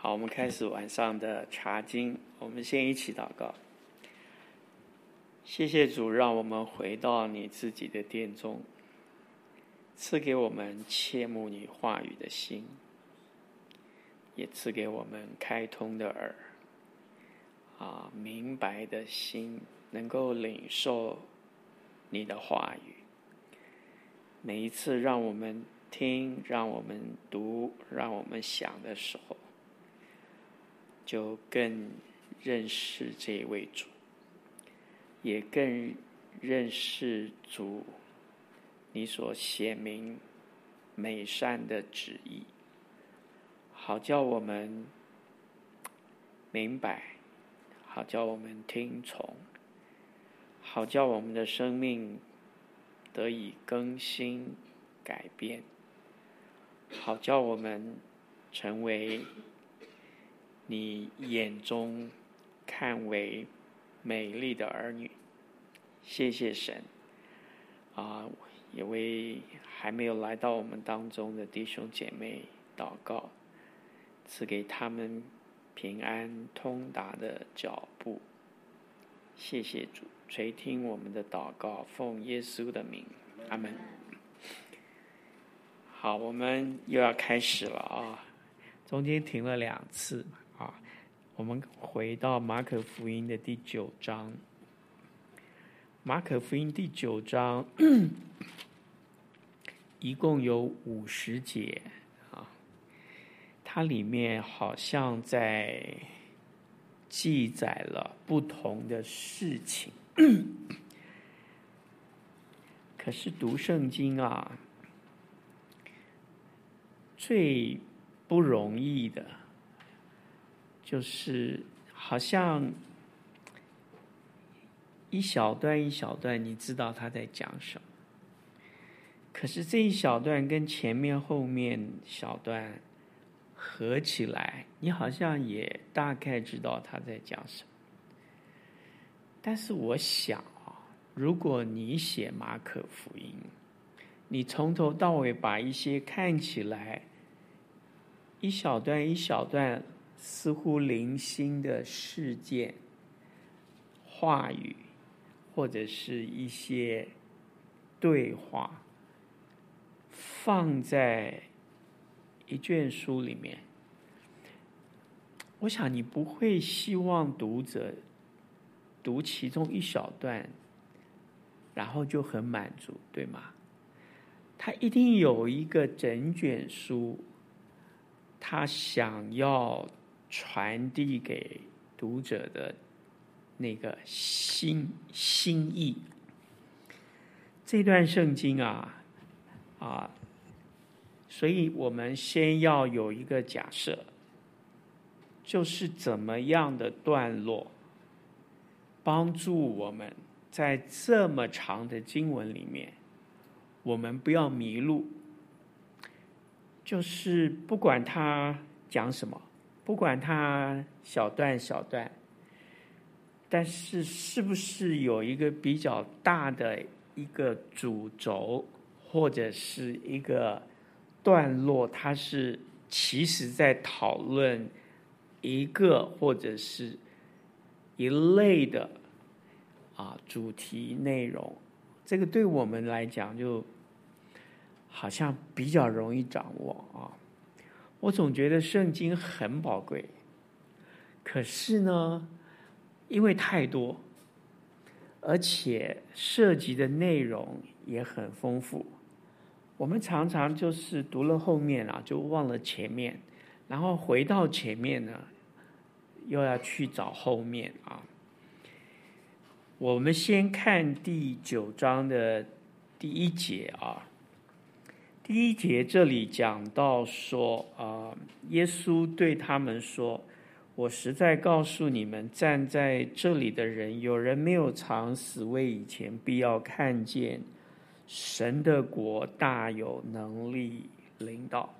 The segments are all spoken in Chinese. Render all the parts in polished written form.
好，我们开始晚上的查经。我们先一起祷告。谢谢主，让我们回到你自己的殿中，赐给我们切慕你话语的心，也赐给我们开通的耳，明白的心，能够领受你的话语。每一次让我们听，让我们读，让我们想的时候，就更认识这位主，也更认识主你所显明美善的旨意，好叫我们明白，好叫我们听从，好叫我们的生命得以更新改变，好叫我们成为你眼中看为美丽的儿女。谢谢神也为还没有来到我们当中的弟兄姐妹祷告，赐给他们平安通达的脚步。谢谢主，垂听我们的祷告，奉耶稣的名，阿们。好，我们又要开始了中间停了2次我们回到马可福音的第9章。马可福音第9章一共有50节它里面好像在记载了不同的事情可是读圣经最不容易的就是好像一小段一小段你知道他在讲什么，可是这一小段跟前面后面小段合起来，你好像也大概知道他在讲什么。但是我想如果你写马可福音，你从头到尾把一些看起来一小段一小段似乎零星的事件、话语，或者是一些对话，放在一卷书里面，我想你不会希望读者读其中一小段然后就很满足，对吗？他一定有一个整卷书他想要传递给读者的那个心意。这段圣经所以我们先要有一个假设，就是怎么样的段落帮助我们在这么长的经文里面，我们不要迷路。就是不管他讲什么，不管他小段小段，但是是不是有一个比较大的一个主轴，或者是一个段落，它是其实在讨论一个或者是一类的主题内容。这个对我们来讲就好像比较容易掌握我总觉得圣经很宝贵，可是呢因为太多，而且涉及的内容也很丰富，我们常常就是读了后面就忘了前面，然后回到前面呢又要去找后面我们先看第9章的第1节第1节这里讲到说耶稣对他们说，我实在告诉你们，站在这里的人，有人没有尝死味以前，必要看见神的国大有能力临到。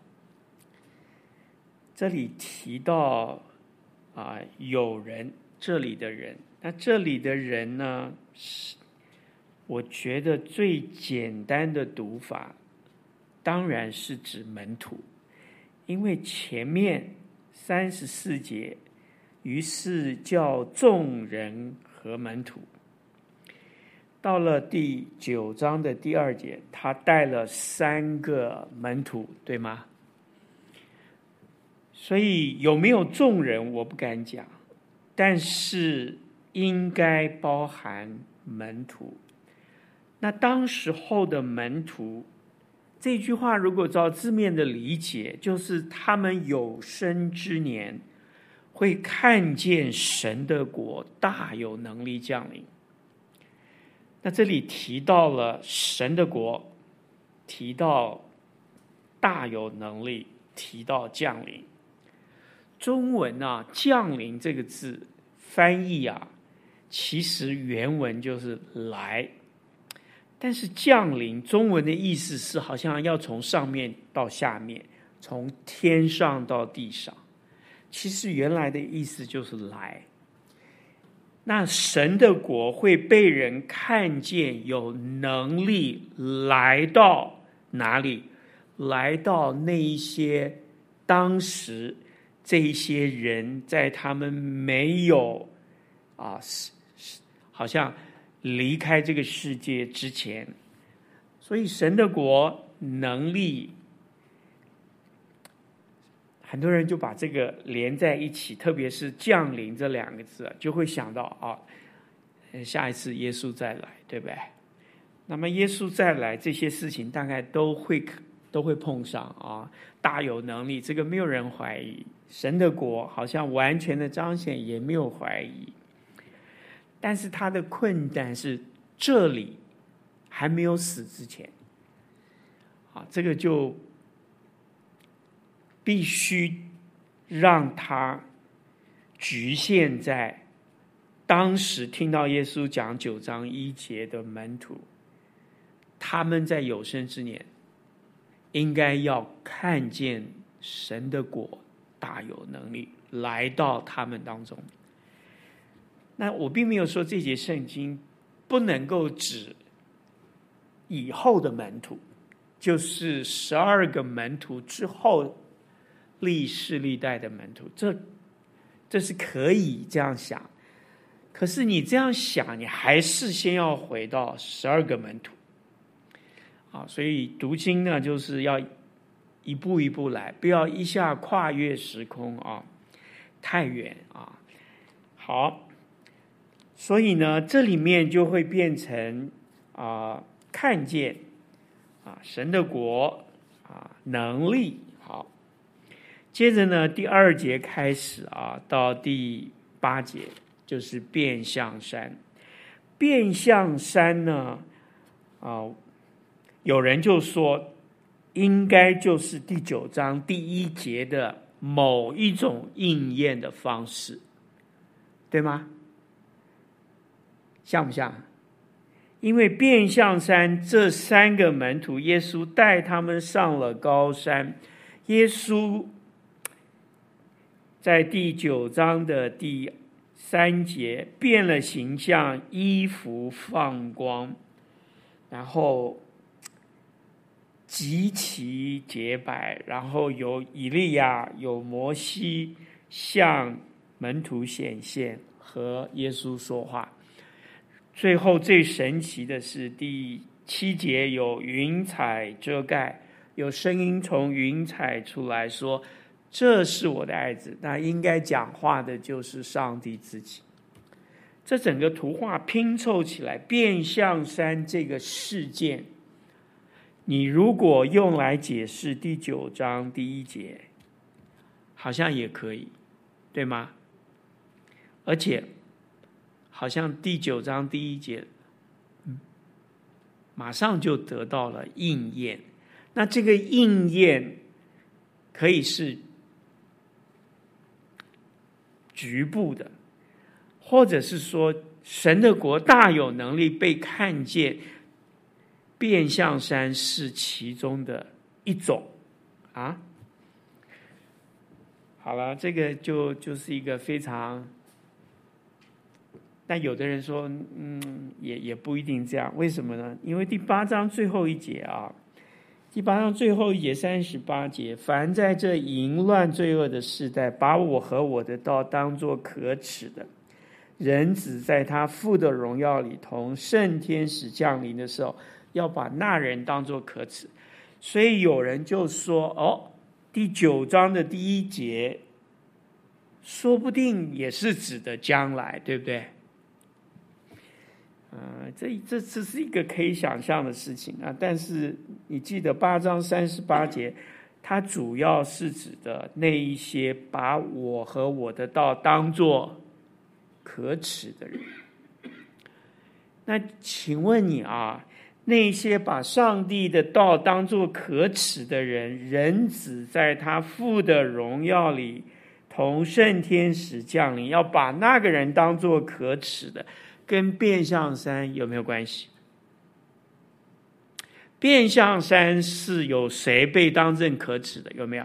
这里提到有人，这里的人，那这里的人呢，我觉得最简单的读法当然是指门徒，因为前面 34节，于是叫众人和门徒。到了第9章的第2节，他带了3个门徒，对吗？所以有没有众人我不敢讲，但是应该包含门徒。那当时候的门徒，这句话如果照字面的理解，就是他们有生之年会看见神的国大有能力降临。那这里提到了神的国，提到大有能力，提到降临。中文啊，降临这个字翻译啊，其实原文就是来，但是降临中文的意思是好像要从上面到下面，从天上到地上，其实原来的意思就是来。那神的国会被人看见，有能力来到哪里？来到那一些当时这一些人在他们没有好像离开这个世界之前，所以神的国能力，很多人就把这个连在一起，特别是降临这2个字，就会想到下一次耶稣再来，对不对？那么耶稣再来，这些事情大概都会碰上啊，大有能力，这个没有人怀疑。神的国好像完全的彰显，也没有怀疑。但是他的困难是这里还没有死之前，这个就必须让他局限在当时听到耶稣讲9章1节的门徒，他们在有生之年应该要看见神的国大有能力来到他们当中。那我并没有说这节圣经不能够指以后的门徒，就是12个门徒之后历世历代的门徒，这是可以这样想。可是你这样想，你还是先要回到12个门徒所以读经呢，就是要一步一步来，不要一下跨越时空太远好，所以呢，这里面就会变成看见神的国能力。好，接着呢，第2节开始到第8节就是变象山。变象山呢有人就说应该就是第9章第1节的某一种应验的方式，对吗？像不像？因为变象山这3个门徒，耶稣带他们上了高山，耶稣在第9章的第3节变了形象，衣服放光，然后极其洁白，然后有以利亚有摩西向门徒显现，和耶稣说话。最后最神奇的是第7节，有云彩遮盖，有声音从云彩出来说，这是我的爱子。那应该讲话的就是上帝自己。这整个图画拼凑起来，变象山这个事件，你如果用来解释第9章第1节，好像也可以，对吗？而且好像第9章第1节马上就得到了应验。那这个应验可以是局部的，或者是说神的国大有能力被看见，变象山是其中的一种好了，这个就是一个非常，但有的人说也不一定这样。为什么呢？因为第8章最后1节第8章最后一节38节，凡在这淫乱罪恶的世代，把我和我的道当作可耻的，人子在他父的荣耀里同圣天使降临的时候，要把那人当作可耻。所以有人就说，第9章的第1节说不定也是指的将来，对不对？这是一个可以想象的事情啊。但是你记得8章38节，它主要是指的那一些把我和我的道当作可耻的人。那请问你啊，那些把上帝的道当作可耻的人，人子在他父的荣耀里同圣天使降临，要把那个人当作可耻的，跟变相3有没有关系？变相3是有谁被当成可耻的？有没有？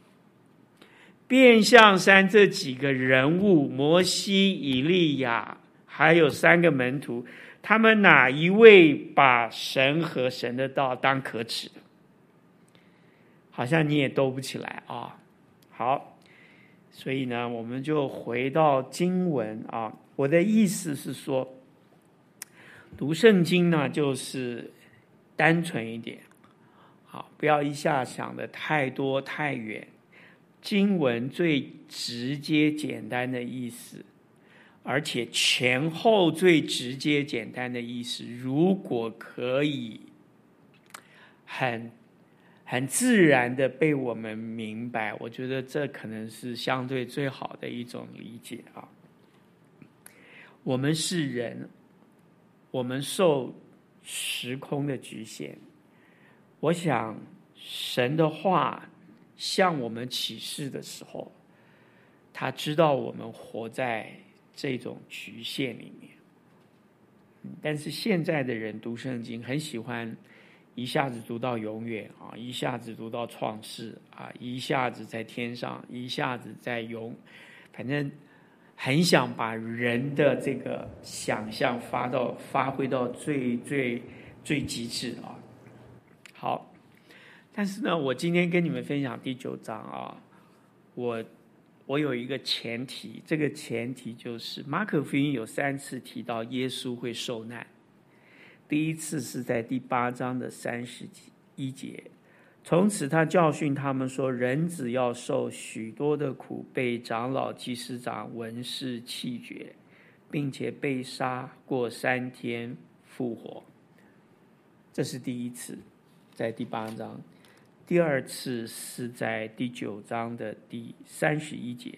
变相3这几个人物，摩西、以利亚，还有3个门徒，他们哪一位把神和神的道当可耻的？好像你也兜不起来啊。好，所以呢，我们就回到经文啊。我的意思是说，读圣经呢，就是单纯一点，好，不要一下想的太多太远。经文最直接简单的意思，而且前后最直接简单的意思，如果可以很自然的被我们明白，我觉得这可能是相对最好的一种理解啊。我们是人，我们受时空的局限，我想神的话向我们启示的时候，他知道我们活在这种局限里面。但是现在的人读圣经很喜欢一下子读到永远啊，一下子读到创世啊，一下子在天上，一下子在反正很想把人的这个想象发挥到最极致啊。好，但是呢，我今天跟你们分享第9章啊，我有一个前提，这个前提就是马可福音有3次提到耶稣会受难。第一次是在第8章的31节，从此他教训他们说，人子要受许多的苦，被长老、祭司长、文士弃绝，并且被杀，过3天复活。这是第一次，在第8章。第二次是在第9章的第31节，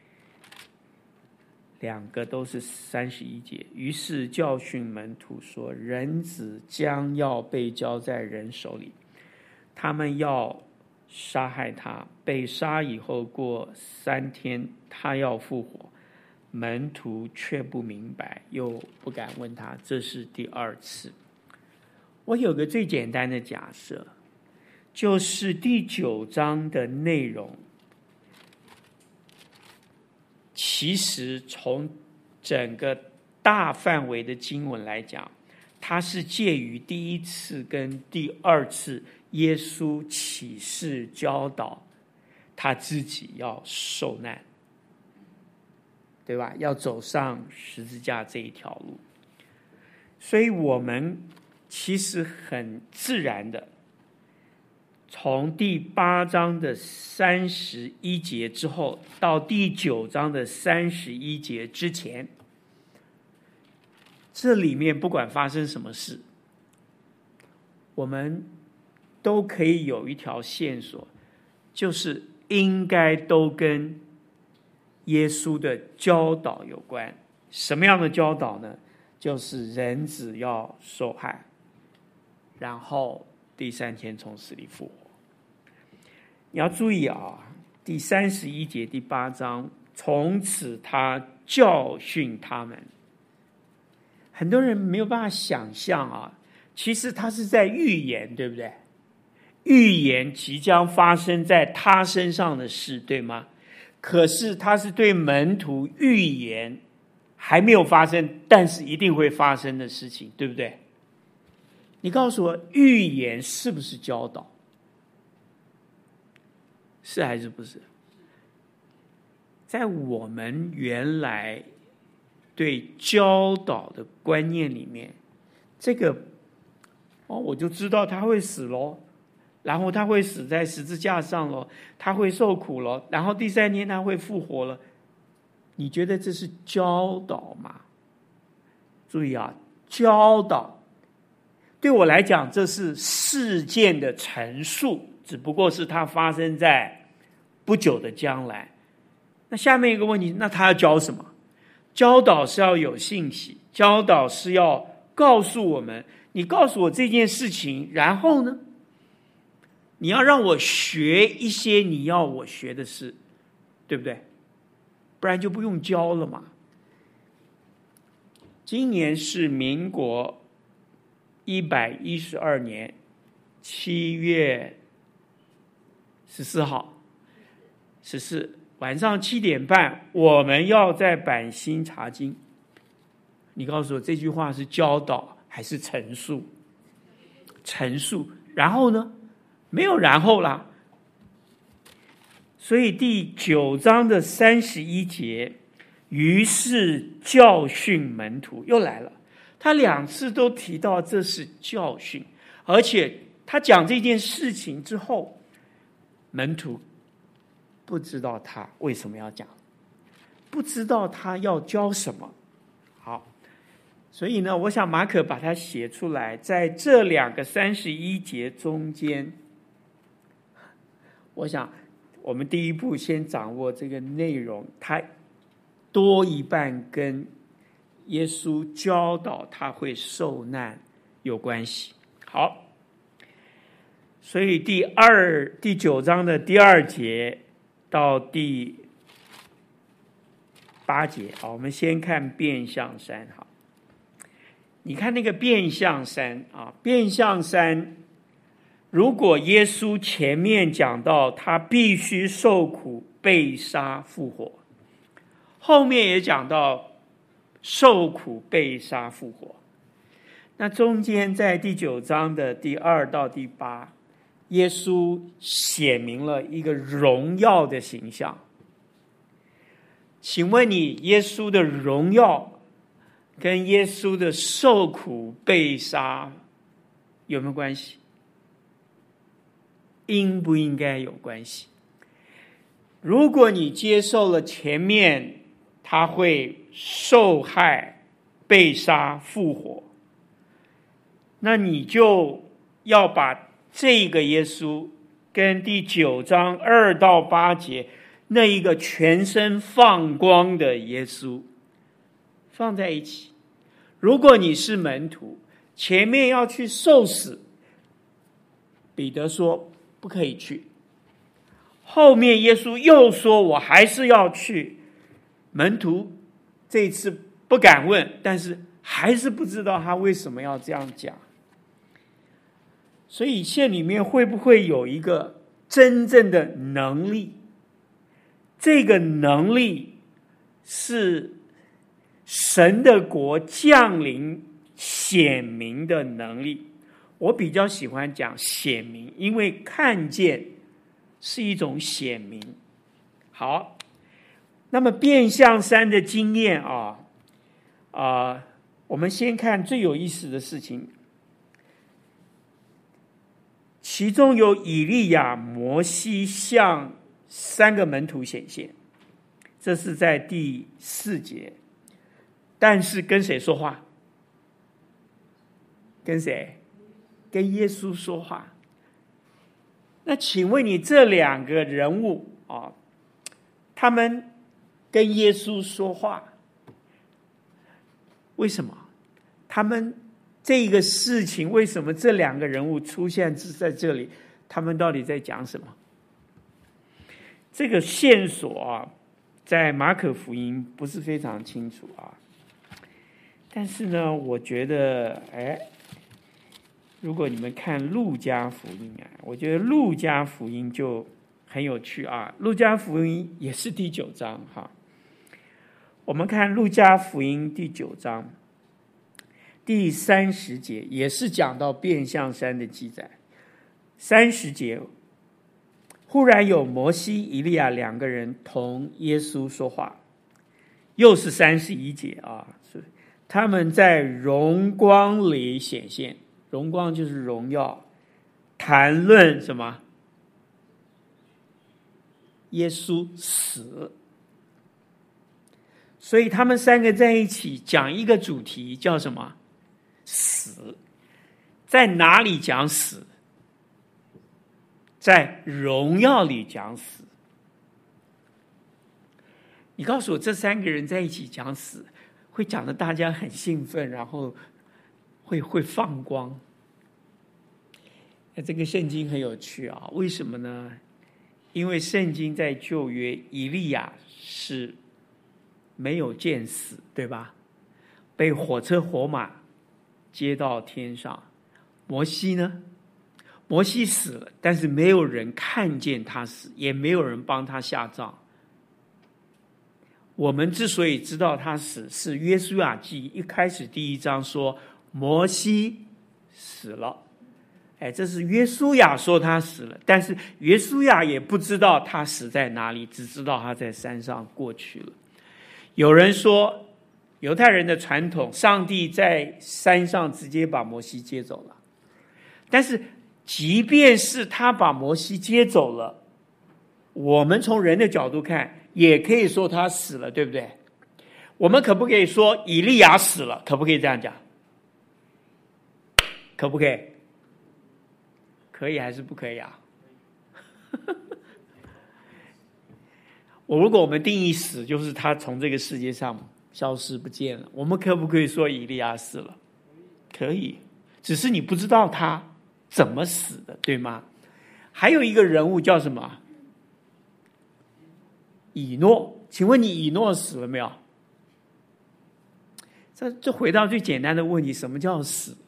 两个都是31节。于是教训门徒说，人子将要被交在人手里，他们要杀害他，被杀以后过3天他要复活。门徒却不明白，又不敢问他。这是第2次。我有个最简单的假设，就是第9章的内容，其实从整个大范围的经文来讲，它是介于第1次跟第2次耶稣启示教导他自己要受难，对吧？要走上十字架这一条路。所以我们其实很自然的，从第8章的31节之后到第9章的31节之前，这里面不管发生什么事，我们都可以有一条线索，就是应该都跟耶稣的教导有关。什么样的教导呢？就是人子要受害，然后第3天从死里复活。你要注意啊，第31节第8章，从此他教训他们。很多人没有办法想象啊，其实他是在预言，对不对？预言即将发生在他身上的事，对吗？可是他是对门徒预言还没有发生，但是一定会发生的事情，对不对？你告诉我，预言是不是教导？ 是还是不是？在我们原来对教导的观念里面，这个我就知道他会死咯，然后他会死在十字架上咯，他会受苦咯，然后第3天他会复活了。你觉得这是教导吗？注意啊，教导对我来讲，这是事件的陈述，只不过是它发生在不久的将来。那下面一个问题，那他要教什么？教导是要有信息，教导是要告诉我们，你告诉我这件事情，然后呢，你要让我学一些你要我学的事，对不对？不然就不用教了嘛。今年是民国112年7月14号，14晚上7点半，我们要在板新查经。你告诉我这句话是教导还是陈述？陈述。然后呢？没有然后啦。所以第9章的31节，于是教训门徒，又来了。他2次都提到这是教训，而且他讲这件事情之后，门徒不知道他为什么要讲，不知道他要教什么。好，所以呢，我想马可把它写出来，在这2个31节中间，我想我们第一步先掌握这个内容，它多一半跟耶稣教导他会受难有关系。好，所以第9章的第2节到第8节，好，我们先看变象山。好，你看那个变象山啊，变象山，如果耶稣前面讲到他必须受苦、被杀、复活，后面也讲到受苦、被杀、复活，那中间在第9章的第2到第8，耶稣显明了一个荣耀的形象。请问你，耶稣的荣耀跟耶稣的受苦、被杀有没有关系？应不应该有关系？如果你接受了前面他会受害、被杀、复活，那你就要把这个耶稣跟第9章2到8节那一个全身放光的耶稣放在一起。如果你是门徒，前面要去受死，彼得说不可以去，后面耶稣又说我还是要去，门徒这次不敢问，但是还是不知道他为什么要这样讲。所以线里面会不会有一个真正的能力？这个能力是神的国降临显明的能力。我比较喜欢讲显明，因为看见是一种显明。好，那么变象山的经验我们先看最有意思的事情，其中有以利亚、摩西向3个门徒显现，这是在第4节。但是跟谁说话？跟谁？跟耶稣说话。那请问你这2个人物他们跟耶稣说话，为什么？他们这个事情为什么这2个人物出现在这里？他们到底在讲什么？这个线索在马可福音不是非常清楚但是呢，我觉得如果你们看路加福音我觉得路加福音就很有趣路加福音也是第9章我们看路加福音第9章第30节，也是讲到变象山的记载。30节， 忽然有摩西、以利亚两个人同耶稣说话，又是31节啊，他们在荣光里显现，荣光就是荣耀，谈论什么？耶稣死。所以他们三个在一起讲一个主题，叫什么？死。在哪里讲死？在荣耀里讲死。你告诉我，这三个人在一起讲死，会讲得大家很兴奋，然后会放光。这个圣经很有趣啊，为什么呢？因为圣经在旧约，以利亚是没有见死，对吧？被火车火马接到天上。摩西呢？摩西死了，但是没有人看见他死，也没有人帮他下葬。我们之所以知道他死，是约书亚记一开始第1章说摩西死了。这是约书亚说他死了，但是约书亚也不知道他死在哪里，只知道他在山上过去了。有人说，犹太人的传统，上帝在山上直接把摩西接走了。但是即便是他把摩西接走了，我们从人的角度看，也可以说他死了，对不对？我们可不可以说以利亚死了？可不可以这样讲？可不可以？可以还是不可以啊？如果我们定义死就是他从这个世界上消失不见了，我们可不可以说以利亚死了？可以，只是你不知道他怎么死的，对吗？还有一个人物叫什么？以诺。请问你以诺死了没有？这回到最简单的问题，什么叫死？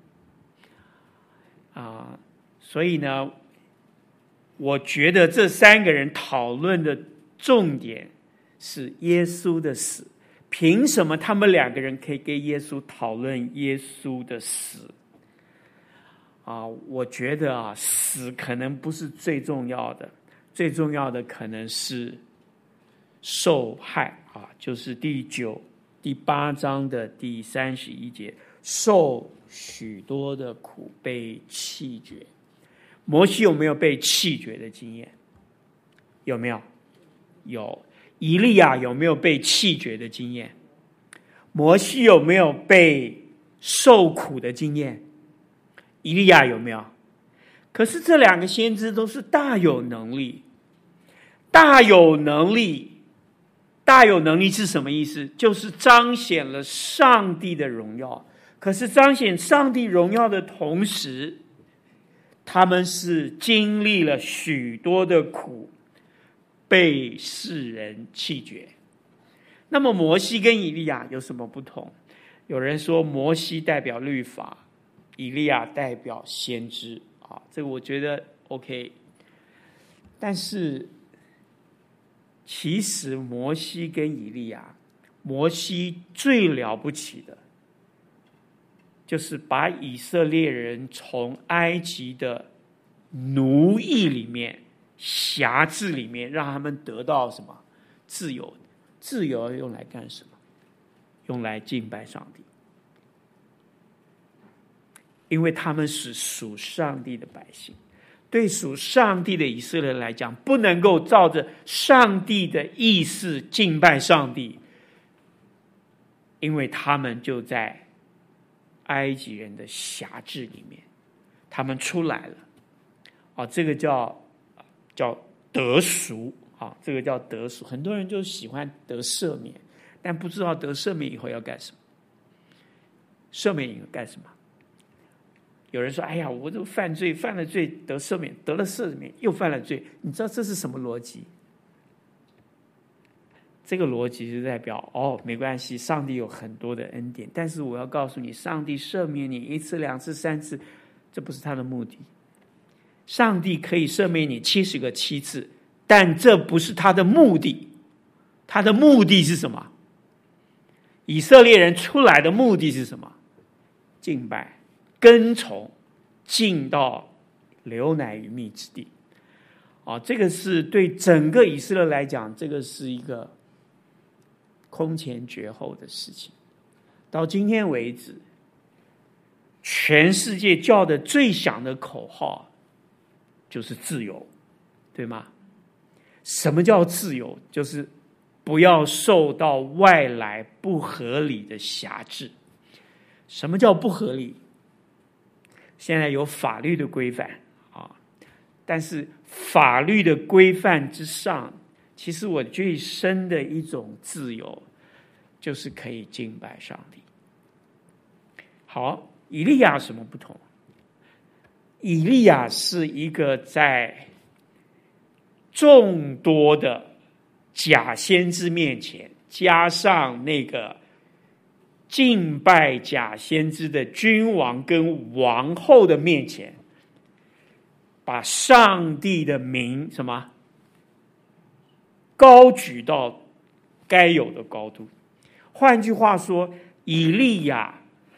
所以呢，我觉得这三个人讨论的重点是耶稣的死。凭什么他们两个人可以跟耶稣讨论耶稣的死？我觉得死可能不是最重要的，最重要的可能是受害就是第8章的第31节，受许多的苦，被弃绝。摩西有没有被弃绝的经验？有没有？有。以利亚有没有被弃绝的经验？摩西有没有被受苦的经验？以利亚有没有？可是这两个先知都是大有能力。大有能力是什么意思？就是彰显了上帝的荣耀。可是彰显上帝荣耀的同时，他们是经历了许多的苦，被世人弃绝。那么摩西跟以利亚有什么不同？有人说摩西代表律法，以利亚代表先知这个我觉得 OK。但是其实摩西跟以利亚，摩西最了不起的就是把以色列人从埃及的奴役里面、辖制里面，让他们得到什么？自由。自由用来干什么？用来敬拜上帝。因为他们是属上帝的百姓，对属上帝的以色列来讲，不能够照着上帝的意思敬拜上帝，因为他们就在埃及人的辖制里面，他们出来了这个叫得赎这个叫得赎。很多人就喜欢得赦免，但不知道得赦免以后要干什么。赦免以后干什么？有人说：“哎呀，我这犯了罪，得赦免，得了赦免又犯了罪。”你知道这是什么逻辑？这个逻辑是代表没关系，上帝有很多的恩典，但是我要告诉你，上帝赦免你1次、2次、3次，这不是他的目的。上帝可以赦免你70个7次，但这不是他的目的。他的目的是什么？以色列人出来的目的是什么？敬拜、跟从，进到流奶与蜜之地。 这个是对整个以色列来讲，这个是一个空前绝后的事情。到今天为止，全世界叫的最响的口号就是自由，对吗？什么叫自由？就是不要受到外来不合理的辖制。什么叫不合理？现在有法律的规范但是法律的规范之上，其实我最深的一种自由，就是可以敬拜上帝。好，以利亚什么不同？以利亚是一个在众多的假先知面前，加上那个敬拜假先知的君王跟王后的面前，把上帝的名什么高举到该有的高度。换句话说，以利亚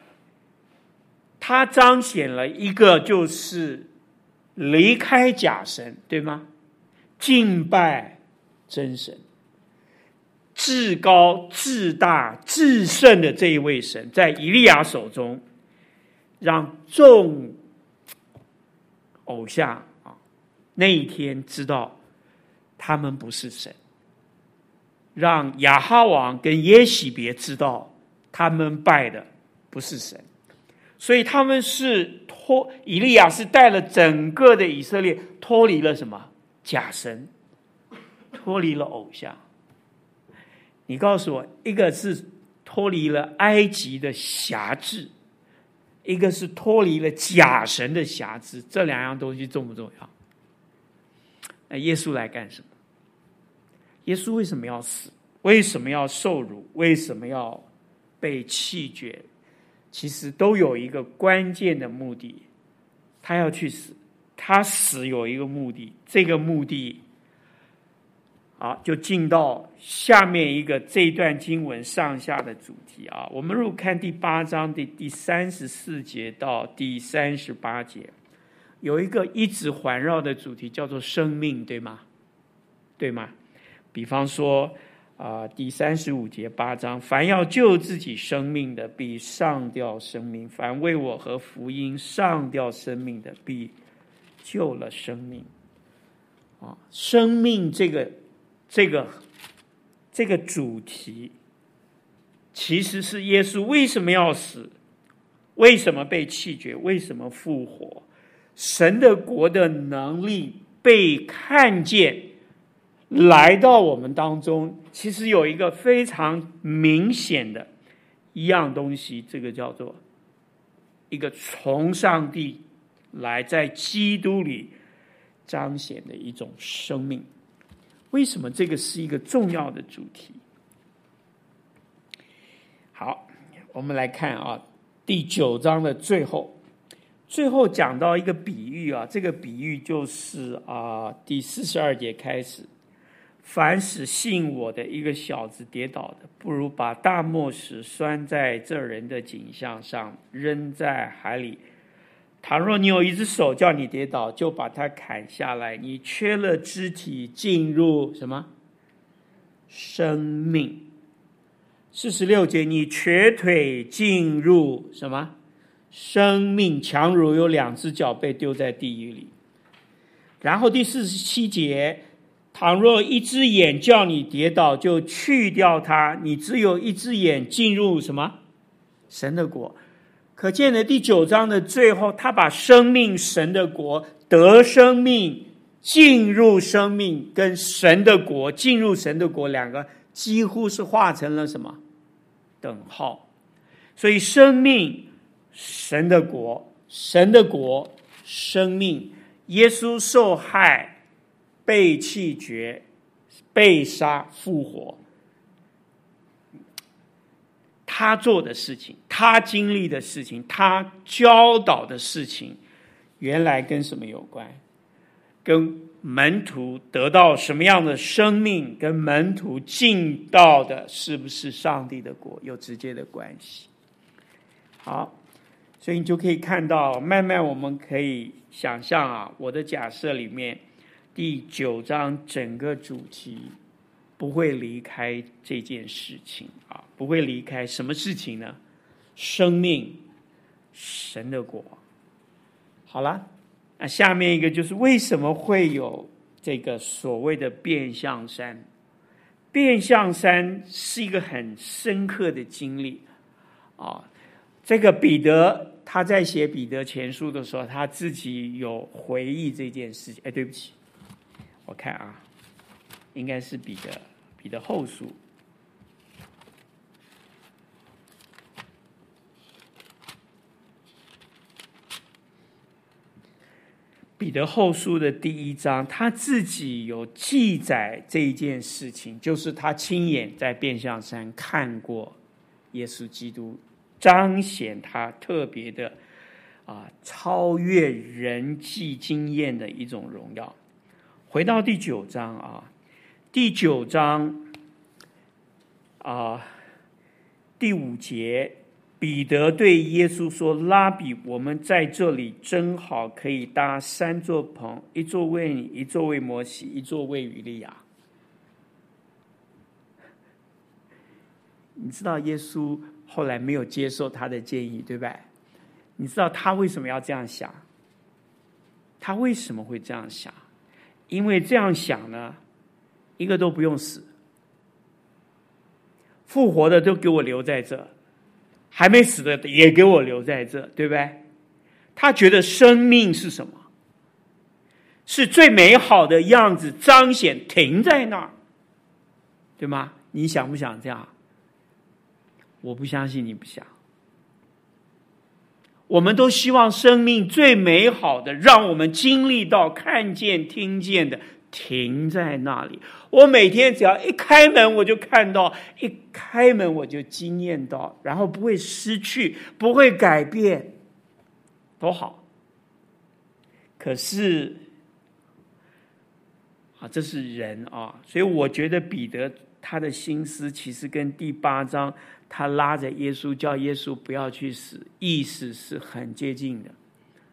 他彰显了一个就是离开假神，对吗？敬拜真神，至高至大至圣的这一位神，在以利亚手中，让众偶像那一天知道他们不是神，让亚哈王跟耶洗别知道他们拜的不是神。所以他们是以利亚是带了整个的以色列脱离了什么？假神，脱离了偶像。你告诉我，一个是脱离了埃及的辖制，一个是脱离了假神的辖制，这两样东西重不重要？那耶稣来干什么？耶稣为什么要死？为什么要受辱？为什么要被弃绝？其实都有一个关键的目的，他要去死，他死有一个目的，这个目的就进到下面一个这一段经文上下的主题我们如果看第8章的第34节到第38节，有一个一直环绕的主题叫做生命，对吗？对吗？比方说第35节8章，凡要救自己生命的，必上吊生命；凡为我和福音上吊生命的，必救了生命。生命这个主题，其实是耶稣为什么要死，为什么被弃绝，为什么复活，神的国的能力被看见，来到我们当中，其实有一个非常明显的一样东西，这个叫做一个从上帝来在基督里彰显的一种生命。为什么这个是一个重要的主题？好，我们来看第9章的最后讲到一个比喻这个比喻就是第42节开始，凡使信我的一个小子跌倒的，不如把大磨石拴在这人的颈项上，扔在海里。倘若你有一只手叫你跌倒，就把它砍下来。你缺了肢体，进入什么？生命。46节，你瘸腿进入什么？生命。强如有2只脚被丢在地狱里。然后第47节，倘若一只眼叫你跌倒，就去掉它。你只有一只眼，进入什么？神的国。可见的第9章的最后，他把生命、神的国、得生命、进入生命跟神的国、进入神的国两个几乎是画成了什么？等号。所以生命、神的国、神的国、生命，耶稣受害、被弃绝、被杀、复活，他做的事情，他经历的事情，他教导的事情，原来跟什么有关？跟门徒得到什么样的生命，跟门徒进到的是不是上帝的国有直接的关系。好，所以你就可以看到，慢慢我们可以想象我的假设里面， 第9章整个主题不会离开这件事情啊，不会离开什么事情呢？生命，神的国。好了，那下面一个就是为什么会有这个所谓的变象山？变象山是一个很深刻的经历啊。这个彼得他在写彼得前书的时候，他自己有回忆这件事情。对不起，我看啊，应该是彼得后书。彼得后书的第1章，他自己有记载这一件事情，就是他亲眼在变象山看过耶稣基督，彰显他特别的超越人际经验的一种荣耀。回到第9章啊，第9章第5节，彼得对耶稣说：“拉比，我们在这里真好，可以搭3座棚，一座为你，一座为摩西，一座为以利亚。”你知道耶稣后来没有接受他的建议，对吧？你知道他为什么要这样想？他为什么会这样想？因为这样想呢，一个都不用死，复活的都给我留在这，还没死的也给我留在这，对不对？他觉得生命是什么？是最美好的样子彰显，停在那儿，对吗？你想不想这样？我不相信你不想。我们都希望生命最美好的，让我们经历到、看见、听见的，停在那里。我每天只要一开门，我就看到；一开门，我就经验到，然后不会失去，不会改变，多好。可是这是人啊，所以我觉得彼得他的心思其实跟第8章他拉着耶稣叫耶稣不要去死，意思是很接近的，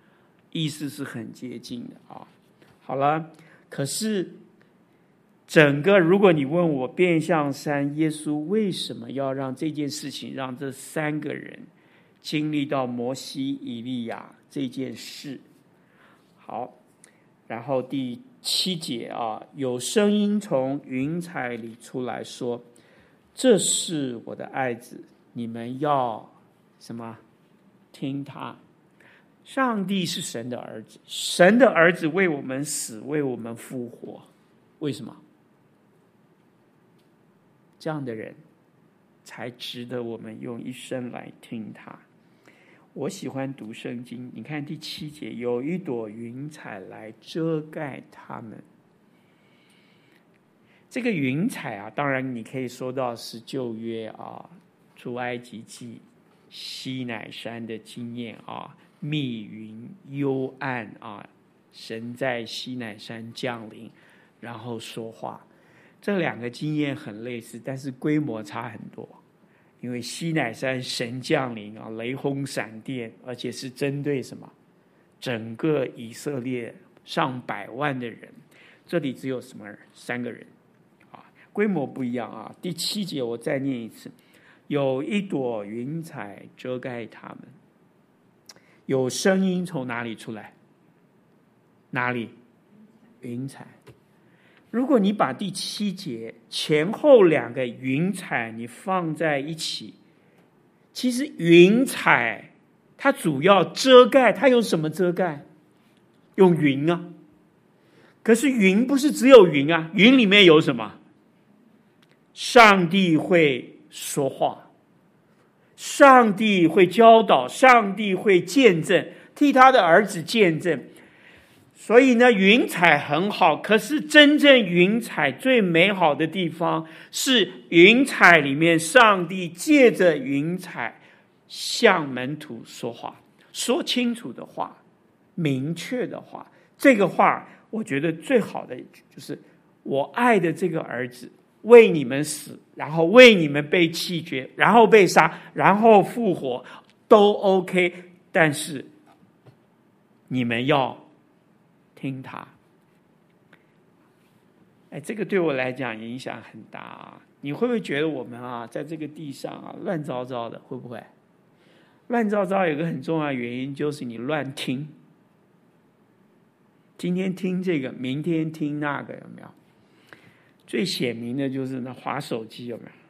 好了，可是整个如果你问我变象山耶稣为什么要让这件事情，让这3个人经历到摩西以利亚这件事，好，然后第7节有声音从云彩里出来说：“这是我的爱子，你们要什么？听他。”上帝是神的儿子，神的儿子为我们死，为我们复活。为什么？这样的人才值得我们用一生来听他。我喜欢读圣经，你看第7节，有一朵云彩来遮盖他们。这个云彩当然你可以说到是旧约出埃及记西乃山的经验密云幽暗神在西乃山降临，然后说话。这2个经验很类似，但是规模差很多。因为西乃山神降临雷轰闪电，而且是针对什么？整个以色列上百万的人，这里只有什么3个人规模不一样第7节我再念一次，有一朵云彩遮盖他们，有声音从哪里出来？哪里？云彩。如果你把第7节前后2个云彩你放在一起，其实云彩它主要遮盖，它用什么遮盖？用云可是云不是只有云云里面有什么？上帝会说话，上帝会教导，上帝会见证，替他的儿子见证。所以呢，云彩很好，可是真正云彩最美好的地方是云彩里面上帝借着云彩向门徒说话，说清楚的话，明确的话。这个话我觉得最好的就是我爱的这个儿子为你们死，然后为你们被弃绝，然后被杀，然后复活，都 OK， 但是你们要听他。 这个对我来讲影响很大啊！你会不会觉得我们啊，在这个地上啊，乱糟糟的？会不会？乱糟糟有个很重要的原因，就是你乱听。今天听这个，明天听那个，有没有？最显明的就是那滑手机，有没有？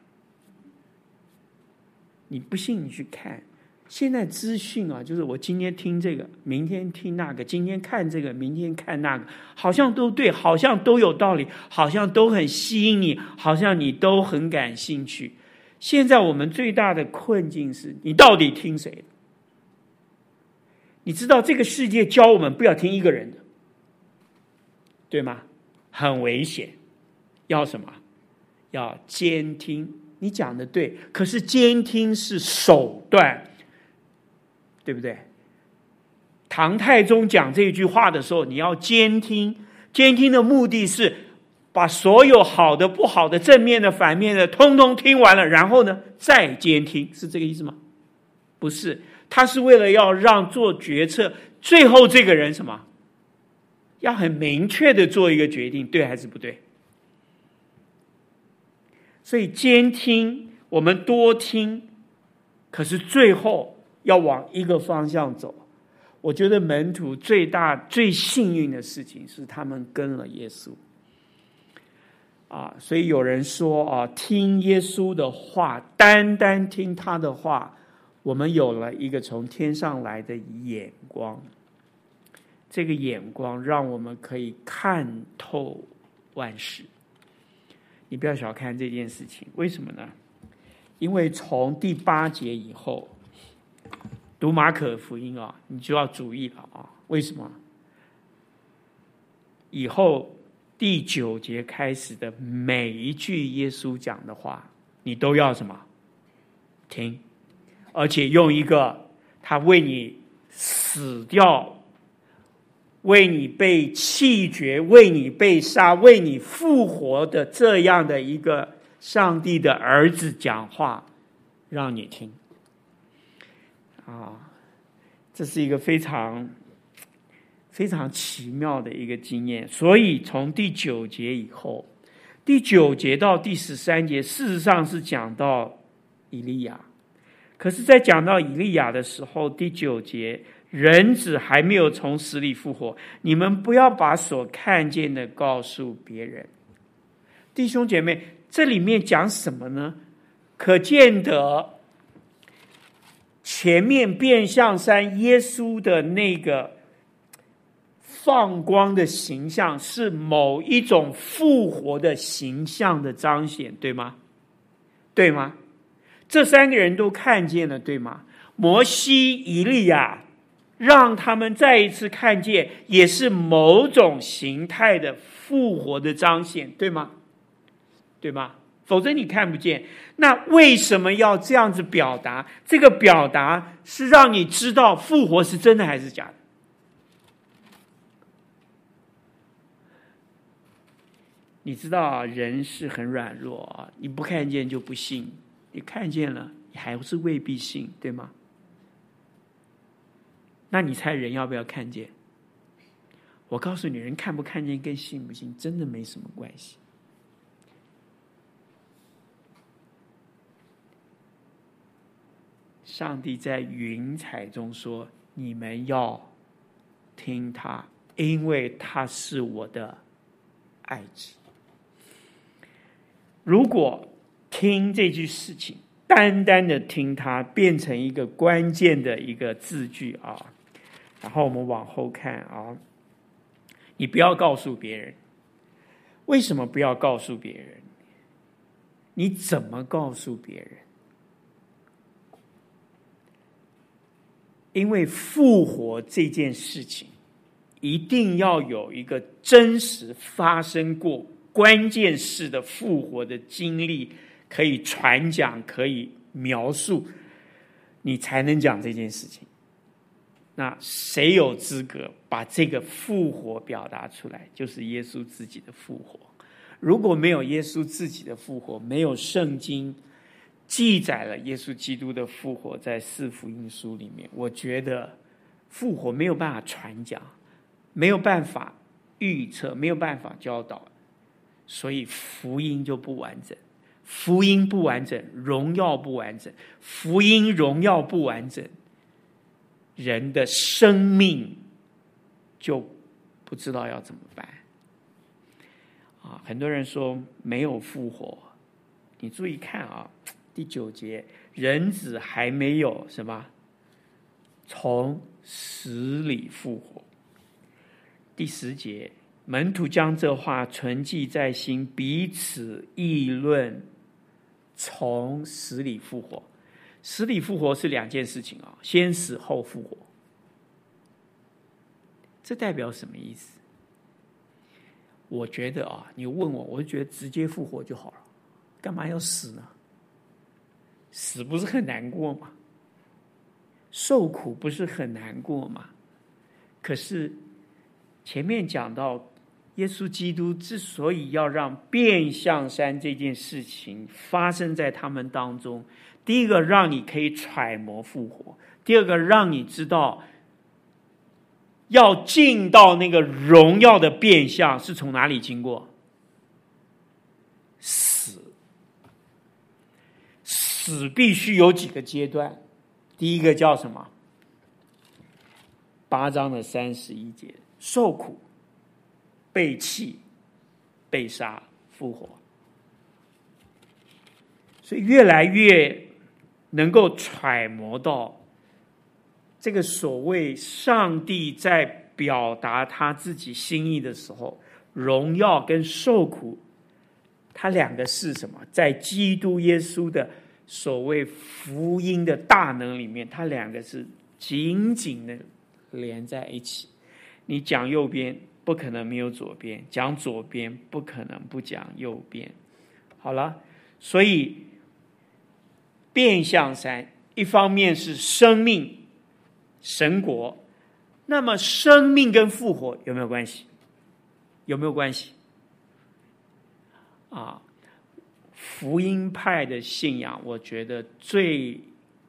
你不信你去看，现在资讯啊，就是我今天听这个，明天听那个，今天看这个，明天看那个，好像都对，好像都有道理，好像都很吸引你，好像你都很感兴趣。现在我们最大的困境是，你到底听谁的？你知道这个世界教我们不要听一个人的，对吗？很危险。要什么？要监听。你讲的对，可是监听是手段，对不对？唐太宗讲这句话的时候，你要监听，监听的目的是把所有好的、不好的、正面的、反面的，通通听完了，然后呢，再监听，是这个意思吗？不是，他是为了要让做决策，最后这个人什么？要很明确的做一个决定，对还是不对？所以监听，我们多听，可是最后要往一个方向走。我觉得门徒最大最幸运的事情是他们跟了耶稣所以有人说听耶稣的话，单单听他的话，我们有了一个从天上来的眼光，这个眼光让我们可以看透万事。你不要小看这件事情，为什么呢？因为从第8节以后，读马可福音你就要注意了为什么？以后第9节开始的每一句耶稣讲的话，你都要什么？听，而且用一个他为你死掉，为你被弃绝，为你被杀，为你复活的这样的一个上帝的儿子讲话，让你听这是一个非常非常奇妙的一个经验。所以从第9节以后，第9节到第13节，事实上是讲到以利亚。可是在讲到以利亚的时候，第9节，人子还没有从死里复活，你们不要把所看见的告诉别人。弟兄姐妹，这里面讲什么呢？可见得前面变象山耶稣的那个放光的形象，是某一种复活的形象的彰显，对吗？对吗？这3个人都看见了，对吗？摩西、以利亚让他们再一次看见，也是某种形态的复活的彰显，对吗？对吗？否则你看不见。那为什么要这样子表达？这个表达是让你知道复活是真的还是假的。你知道人是很软弱你不看见就不信，你看见了你还是未必信，对吗？那你猜人要不要看见？我告诉你，人看不看见跟信不信真的没什么关系。上帝在云彩中说，你们要听他，因为他是我的爱子。如果听这句事情，单单的听它，变成一个关键的一个字句然后我们往后看你不要告诉别人。为什么不要告诉别人？你怎么告诉别人？因为复活这件事情一定要有一个真实发生过关键式的复活的经历，可以传讲，可以描述，你才能讲这件事情。那谁有资格把这个复活表达出来？就是耶稣自己的复活。如果没有耶稣自己的复活，没有圣经记载了耶稣基督的复活在4福音书里面，我觉得复活没有办法传讲，没有办法预测，没有办法教导。 所以福音就不完整。福音不完整，荣耀不完整，福音荣耀不完整，人的生命就不知道要怎么办啊！很多人说没有复活，你注意看啊，第9节，人子还没有什么从死里复活。第10节，门徒将这话存记在心，彼此议论从死里复活。死里复活是2件事情啊，先死后复活。这代表什么意思？我觉得啊，你问我，我就觉得直接复活就好了，干嘛要死呢？死不是很难过吗？受苦不是很难过吗？可是前面讲到耶稣基督之所以要让变象山这件事情发生在他们当中，第一个让你可以揣摩复活，第二个让你知道要进到那个荣耀的变相是从哪里经过？死必须有几个阶段，第一个叫什么？8章的31节，受苦、被弃、被杀、复活。所以越来越能够揣摩到这个所谓上帝在表达他自己心意的时候，荣耀跟受苦，它2个是什么？在基督耶稣的所谓福音的大能里面，它2个是紧紧的连在一起。你讲右边不可能没有左边，讲左边不可能不讲右边。好了，所以变象山一方面是生命神国，那么生命跟复活有没有关系？有没有关系啊？福音派的信仰，我觉得最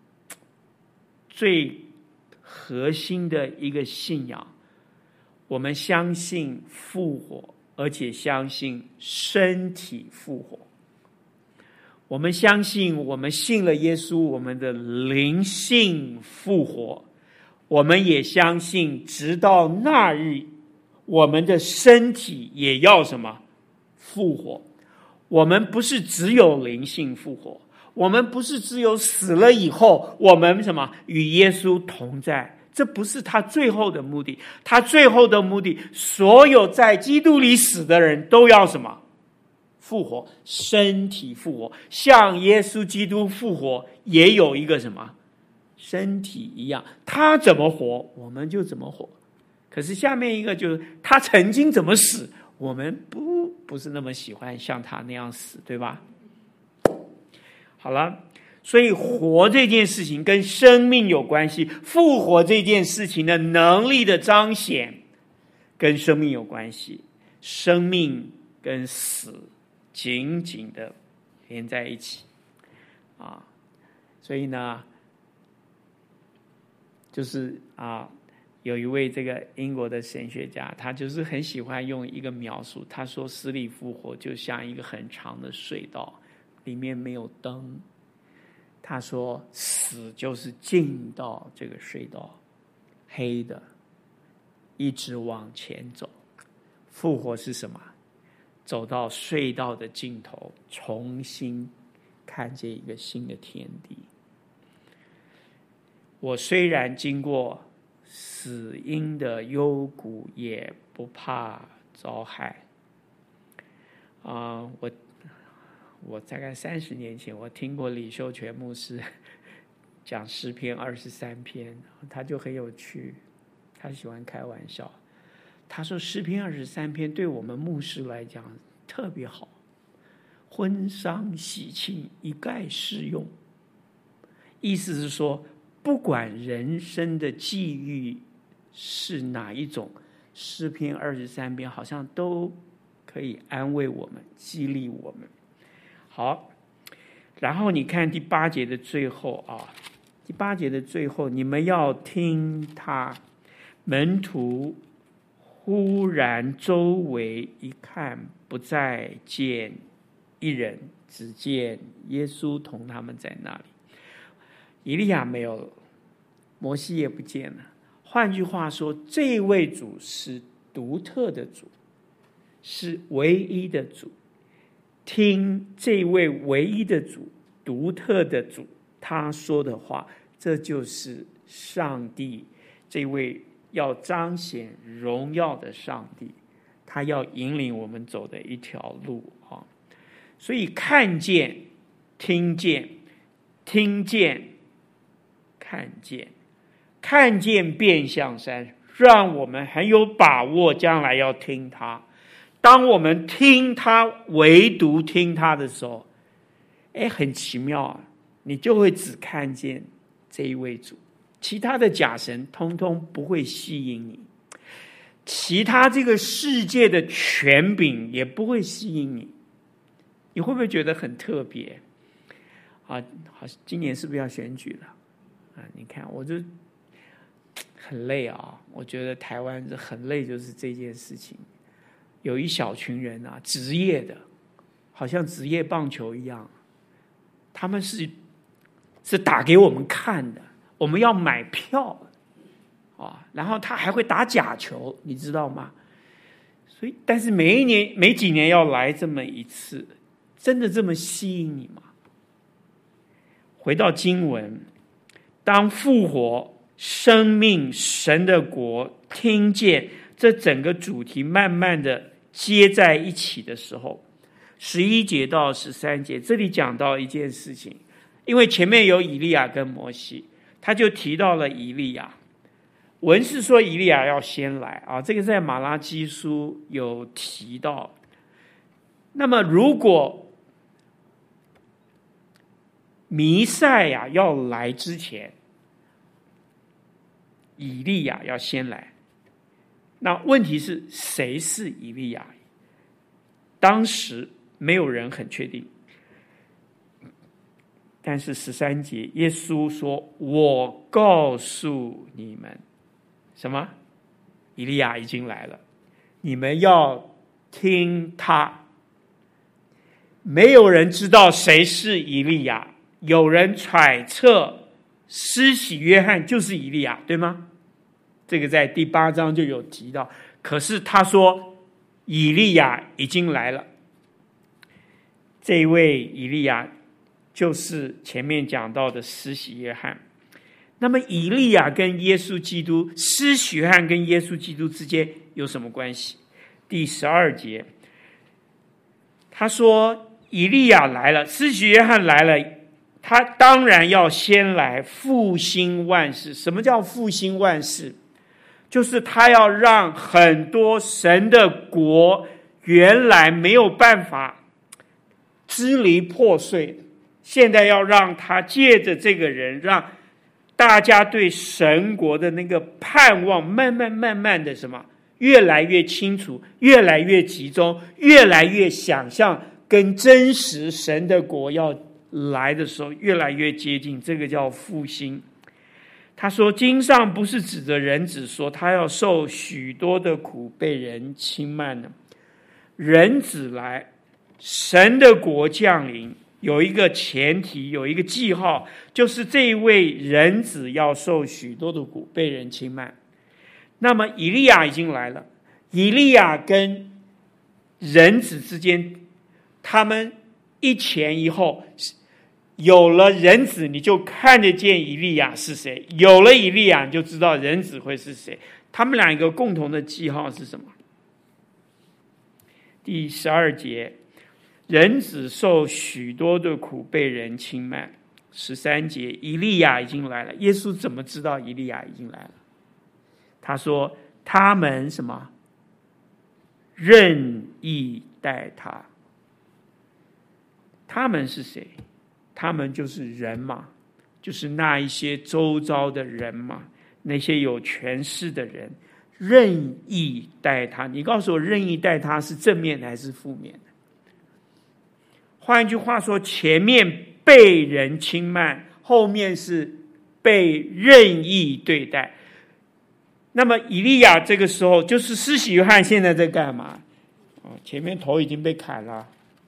核心的一个信仰，我们相信复活，而且相信身体复活。我们相信，我们信了耶稣，我们的灵性复活。我们也相信，直到那日，我们的身体也要什么？复活。我们不是只有灵性复活，我们不是只有死了以后，我们什么？与耶稣同在。这不是他最后的目的，他最后的目的，所有在基督里死的人都要什么？复活，身体复活，像耶稣基督复活也有一个什么？身体一样，他怎么活，我们就怎么活。可是下面一个就是他曾经怎么死，我们不是那么喜欢像他那样死，对吧？好了，所以活这件事情跟生命有关系，复活这件事情的能力的彰显跟生命有关系，生命跟死紧紧的连在一起啊。所以呢，就是有一位这个英国的神学家，他就是很喜欢用一个描述，他说死里复活就像一个很长的隧道，里面没有灯。他说死就是进到这个隧道，黑的，一直往前走。复活是什么？走到隧道的尽头，重新看见一个新的天地。我虽然经过死荫的幽谷，也不怕遭害。我大概30年前，我听过李秀全牧师讲诗篇23篇，他就很有趣，他喜欢开玩笑。他说诗篇23篇对我们牧师来讲特别好，婚丧喜庆一概适用。意思是说，不管人生的际遇是哪一种，诗篇23篇好像都可以安慰我们，激励我们。好，然后你看第8节的最后第8节的最后，你们要听他门徒忽然周围一看，不再见一人，只见耶稣同他们在那里。以利亚没有了，摩西也不见了。换句话说，这位主是独特的主，是唯一的主。听这位唯一的主、独特的主他说的话，这就是上帝，这位要彰显荣耀的上帝，他要引领我们走的一条路啊。所以看见、听见、听见、看见，看见变象山，让我们很有把握将来要听他。当我们听他，唯独听他的时候，很奇妙啊，你就会只看见这一位主，其他的假神通通不会吸引你，其他这个世界的权柄也不会吸引你。你会不会觉得很特别啊？好，今年是不是要选举了啊？你看我就很累啊，我觉得台湾很累，就是这件事情。有一小群人啊，职业的，好像职业棒球一样，他们是打给我们看的，我们要买票啊，然后他还会打假球，你知道吗？所以，但是每几年要来这么一次，真的这么吸引你吗？回到经文，当复活、生命、神的国听见这整个主题慢慢的接在一起的时候，11节到13节，这里讲到一件事情，因为前面有以利亚跟摩西，他就提到了以利亚。文是说以利亚要先来啊，这个在马拉基书有提到。那么如果弥赛亚要来之前，以利亚要先来，那问题是谁是以利亚？当时没有人很确定。但是13节，耶稣说：“我告诉你们，什么？以利亚已经来了，你们要听他。”没有人知道谁是以利亚，有人揣测施洗约翰就是以利亚，对吗？这个在第8章就有提到。可是他说以利亚已经来了，这位以利亚就是前面讲到的施洗约翰。那么以利亚跟耶稣基督，施洗约翰跟耶稣基督之间有什么关系？第12节他说以利亚来了，施洗约翰来了，他当然要先来复兴万事。什么叫复兴万事？就是他要让很多神的国原来没有办法支离破碎的，现在要让他借着这个人，让大家对神国的那个盼望慢慢的什么越来越清楚，越来越集中，越来越想象跟真实神的国要来的时候越来越接近，这个叫复兴。他说经上不是指着人子说他要受许多的苦，被人轻慢呢。人子来，神的国降临，有一个前提，有一个记号，就是这一位人子要受许多的苦，被人轻慢。那么以利亚已经来了，以利亚跟人子之间，他们一前一后，有了人子你就看得见以利亚是谁，有了以利亚你就知道人子会是谁。他们两个共同的记号是什么？第12节，人子受许多的苦，被人轻慢。13节，以利亚已经来了。耶稣怎么知道以利亚已经来了？他说他们什么？任意待他。他们是谁？他们就是人嘛，就是那一些周遭的人嘛，那些有权势的人，任意待他。你告诉我，任意待他是正面的还是负面的？换一句话说，前面被人轻慢，后面是被任意对待。 那么以利亚这个时候就是施洗约翰现在在干嘛？前面头已经被砍了，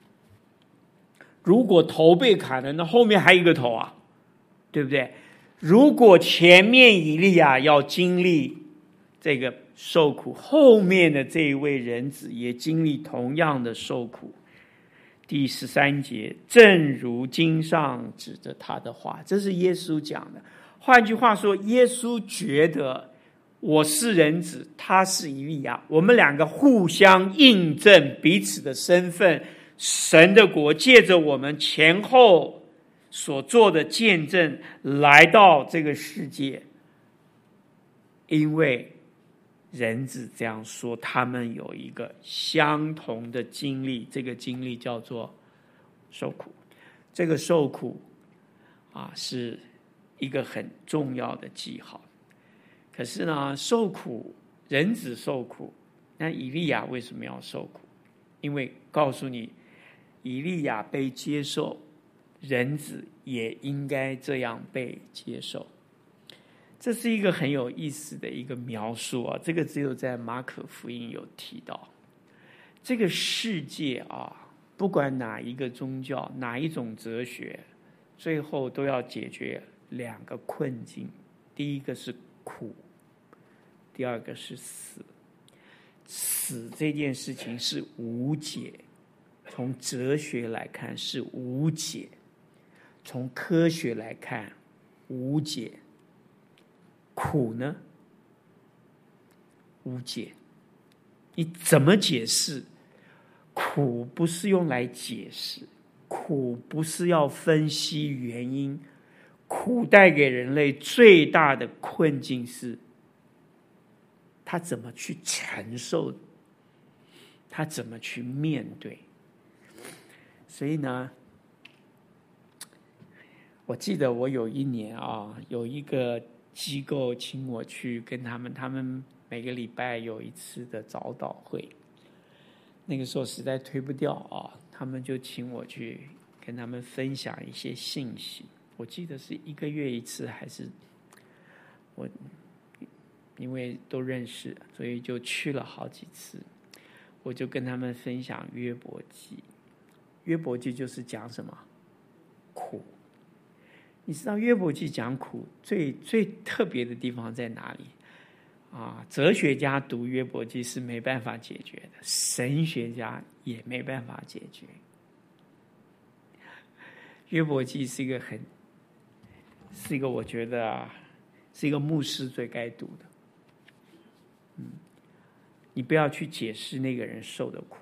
如果头被砍了，那后面还有一个头啊，对不对？如果前面以利亚要经历这个受苦，后面的这一位人子也经历同样的受苦。第13节，正如经上指着他的话，这是耶稣讲的。换句话说，耶稣觉得我是人子，他是以利亚，我们两个互相印证彼此的身份。神的国借着我们前后所做的见证来到这个世界，因为人子这样说，他们有一个相同的经历，这个经历叫做受苦。这个受苦是一个很重要的记号。可是呢，受苦，人子受苦，那以利亚为什么要受苦？因为告诉你，以利亚被接受，人子也应该这样被接受。这是一个很有意思的一个描述啊，这个只有在马可福音有提到。这个世界不管哪一个宗教，哪一种哲学，最后都要解决两个困境，第一个是苦，第二个是死。死这件事情是无解，从哲学来看是无解，从科学来看无解。苦呢？无解。你怎么解释？苦不是用来解释，苦不是要分析原因，苦带给人类最大的困境是他怎么去承受，他怎么去面对。所以呢，我记得我有一年有一个机构请我去跟他们每个礼拜有一次的早祷会，那个时候实在推不掉他们就请我去跟他们分享一些信息。我记得是1个月一次，还是我因为都认识，所以就去了好几次。我就跟他们分享约伯记。约伯记就是讲什么？苦。你知道约伯记讲苦最特别的地方在哪里？哲学家读约伯记是没办法解决的，神学家也没办法解决。约伯记是一个我觉得是一个牧师最该读的。你不要去解释那个人受的苦，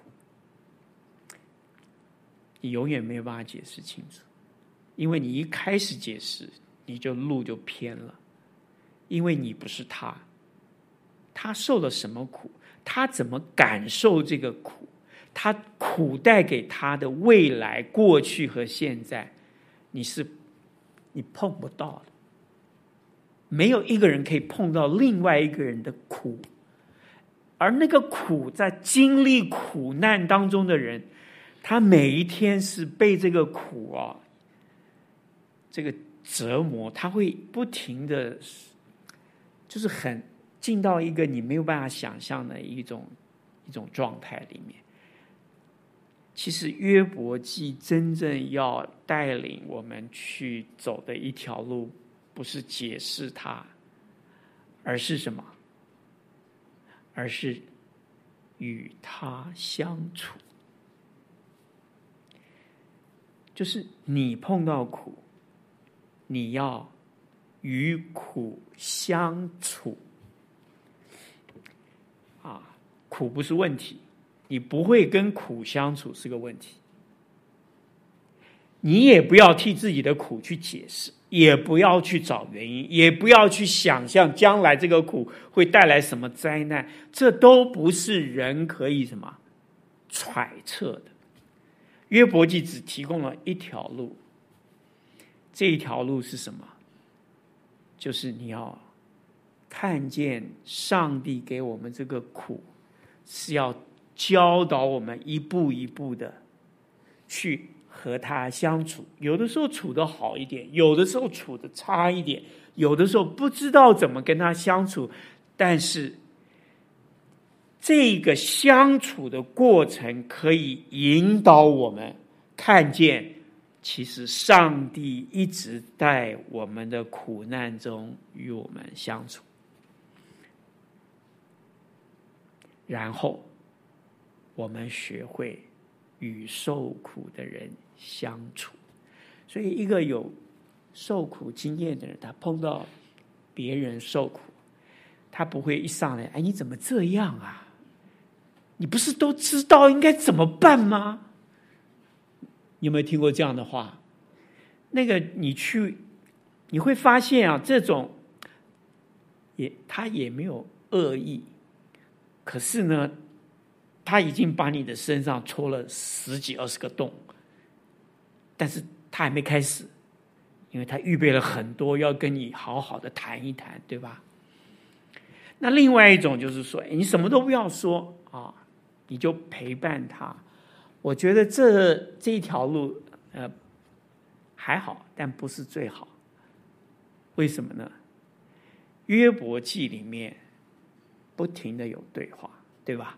你永远没有办法解释清楚，因为你一开始解释，你就路就偏了，因为你不是他，他受了什么苦，他怎么感受这个苦，他苦带给他的未来、过去和现在，你碰不到的。没有一个人可以碰到另外一个人的苦，而那个苦在经历苦难当中的人，他每一天是被这个苦这个折磨，他会不停的，就是很进到一个你没有办法想象的一种状态里面。其实约伯记真正要带领我们去走的一条路，不是解释它，而是什么？而是与他相处。就是你碰到苦，你要与苦相处。苦不是问题，你不会跟苦相处是个问题。你也不要替自己的苦去解释，也不要去找原因，也不要去想象将来这个苦会带来什么灾难，这都不是人可以揣测的。约伯记只提供了一条路，这一条路是什么？就是你要看见上帝给我们这个苦，是要教导我们一步一步的去和他相处。有的时候处得好一点，有的时候处得差一点，有的时候不知道怎么跟他相处， 但是这个相处的过程可以引导我们看见，其实上帝一直在我们的苦难中与我们相处，然后我们学会与受苦的人相处。所以一个有受苦经验的人，他碰到别人受苦，他不会一上来，哎，你怎么这样啊？你不是都知道应该怎么办吗？你有没有听过这样的话？那个你会发现啊，这种他也没有恶意，可是呢，他已经把你的身上戳了10几20个洞，但是他还没开始，因为他预备了很多要跟你好好的谈一谈，对吧？那另外一种就是说，你什么都不要说啊，你就陪伴他。我觉得这一条路还好，但不是最好。为什么呢？约伯记里面不停的有对话，对吧？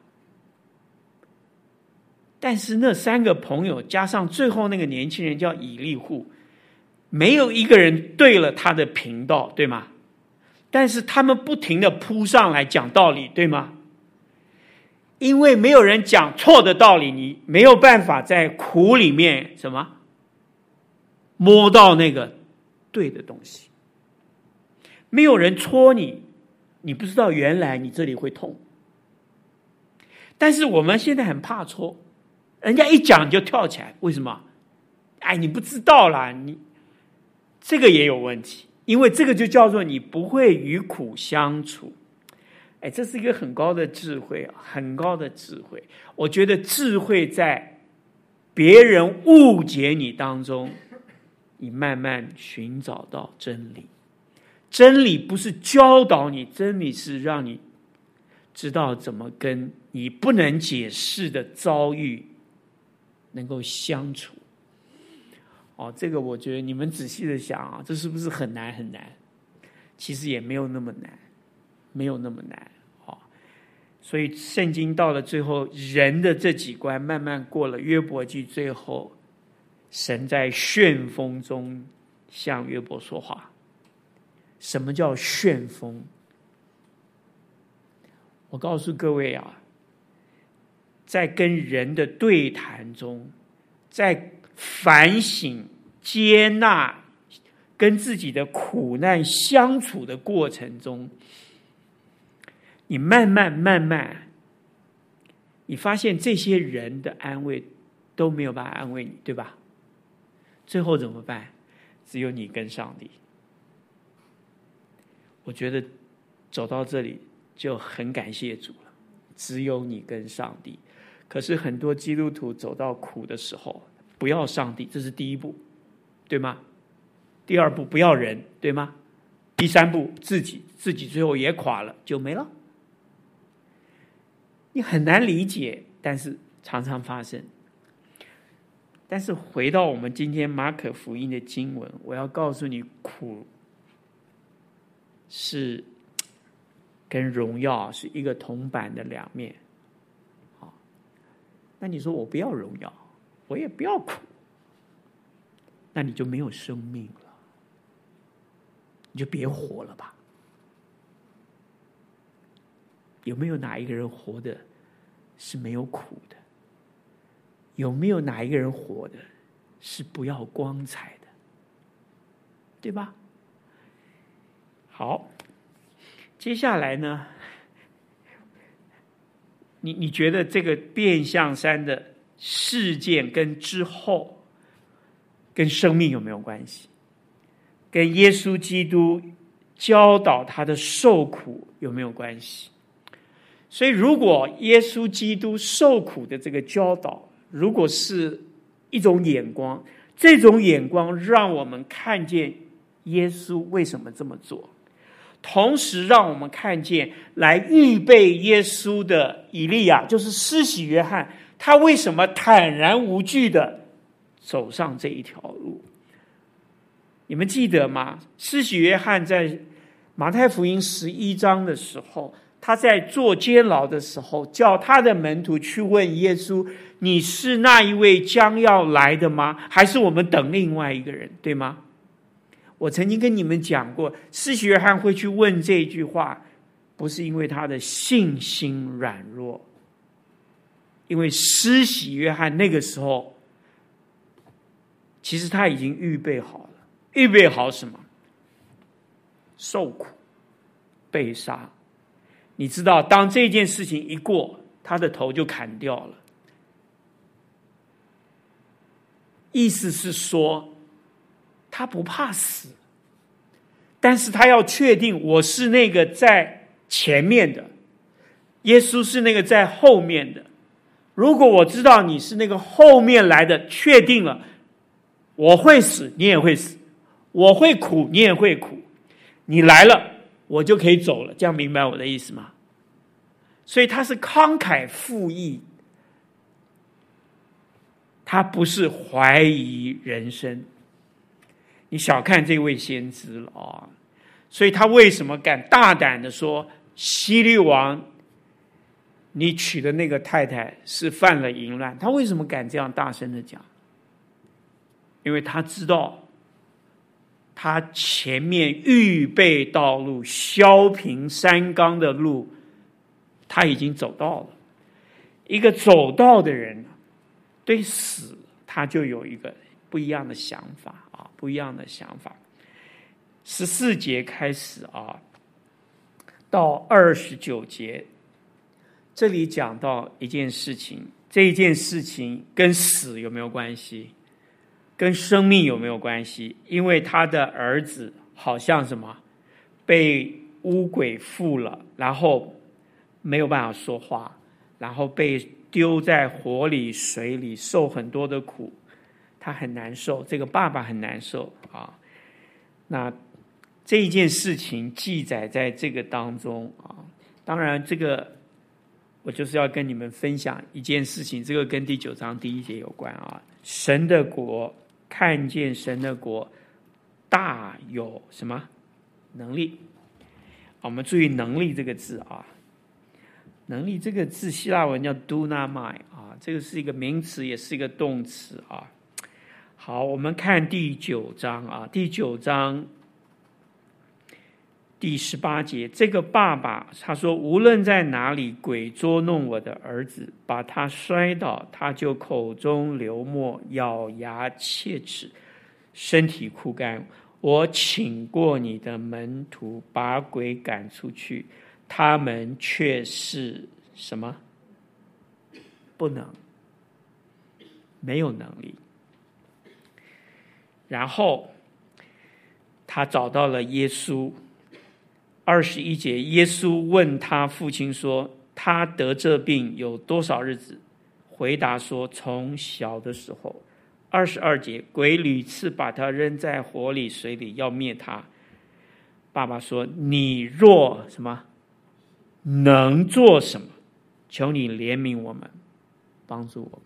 但是那3个朋友加上最后那个年轻人叫以利户，没有一个人对了他的频道，对吗？但是他们不停的扑上来讲道理，对吗？因为没有人讲错的道理，你没有办法在苦里面什么摸到那个对的东西。没有人戳你，你不知道原来你这里会痛。但是我们现在很怕戳，人家一讲就跳起来，为什么？哎，你不知道啦，你这个也有问题，因为这个就叫做你不会与苦相处。哎，这是一个很高的智慧，很高的智慧。我觉得智慧在别人误解你当中，你慢慢寻找到真理。真理不是教导你，真理是让你知道怎么跟你不能解释的遭遇能够相处。这个我觉得你们仔细的想啊，这是不是很难很难？其实也没有那么难，没有那么难。所以圣经到了最后，人的这几关慢慢过了，约伯记最后神在旋风中向约伯说话。什么叫旋风？我告诉各位啊，在跟人的对谈中，在反省接纳跟自己的苦难相处的过程中，你慢慢你发现这些人的安慰都没有办法安慰你，对吧？最后怎么办？只有你跟上帝。我觉得走到这里就很感谢主了，只有你跟上帝。可是很多基督徒走到苦的时候，不要上帝，这是第一步，对吗？第二步不要人，对吗？第三步自己最后也垮了，就没了。你很难理解，但是常常发生。但是回到我们今天马可福音的经文，我要告诉你，苦是跟荣耀是一个铜板的两面。好，那你说我不要荣耀，我也不要苦，那你就没有生命了，你就别活了吧。有没有哪一个人活的是没有苦的？有没有哪一个人活的是不要光彩的？对吧？好，接下来呢，你觉得这个变象山的事件跟之后跟生命有没有关系？跟耶稣基督教导他的受苦有没有关系？所以如果耶稣基督受苦的这个教导，如果是一种眼光，这种眼光让我们看见耶稣为什么这么做，同时让我们看见来预备耶稣的以利亚，就是施洗约翰，他为什么坦然无惧的走上这一条路。你们记得吗？施洗约翰在马太福音11章的时候，他在坐监牢的时候，叫他的门徒去问耶稣：你是那一位将要来的吗？还是我们等另外一个人，对吗？我曾经跟你们讲过，施洗约翰会去问这句话，不是因为他的信心软弱，因为施洗约翰那个时候其实他已经预备好了。预备好什么？受苦被杀。你知道当这件事情一过，他的头就砍掉了。意思是说他不怕死，但是他要确定我是那个在前面的，耶稣是那个在后面的。如果我知道你是那个后面来的，确定了我会死你也会死，我会苦你也会苦，你来了我就可以走了，这样明白我的意思吗？所以他是慷慨赴义，他不是怀疑人生。你小看这位先知了啊！所以他为什么敢大胆的说希律王你娶的那个太太是犯了淫乱？他为什么敢这样大声的讲？因为他知道他前面预备道路削平山冈的路他已经走到了。一个走道的人对死他就有一个不一样的想法啊，不一样的想法。14节开始啊，到29节，这里讲到一件事情，这一件事情跟死有没有关系？跟生命有没有关系？因为他的儿子好像什么被污鬼附了，然后没有办法说话，然后被丢在火里水里受很多的苦，他很难受，这个爸爸很难受啊。那这一件事情记载在这个当中啊。当然这个我就是要跟你们分享一件事情，这个跟第9章第1节有关啊。神的国，看见神的国大有什么能力？我们注意能力这个字啊，能力这个字希腊文叫 dunamai 啊，这个是一个名词也是一个动词啊。好，我们看第9章啊，第9章第18节，这个爸爸他说，无论在哪里鬼捉弄我的儿子，把他摔倒，他就口中流沫，咬牙切齿，身体枯干。我请过你的门徒把鬼赶出去，他们却是什么？不能，没有能力。然后他找到了耶稣。21节，耶稣问他父亲说，他得这病有多少日子？回答说，从小的时候。22节，鬼屡次把他扔在火里水里，要灭他。爸爸说，你若什么能做什么？求你怜悯我们，帮助我们。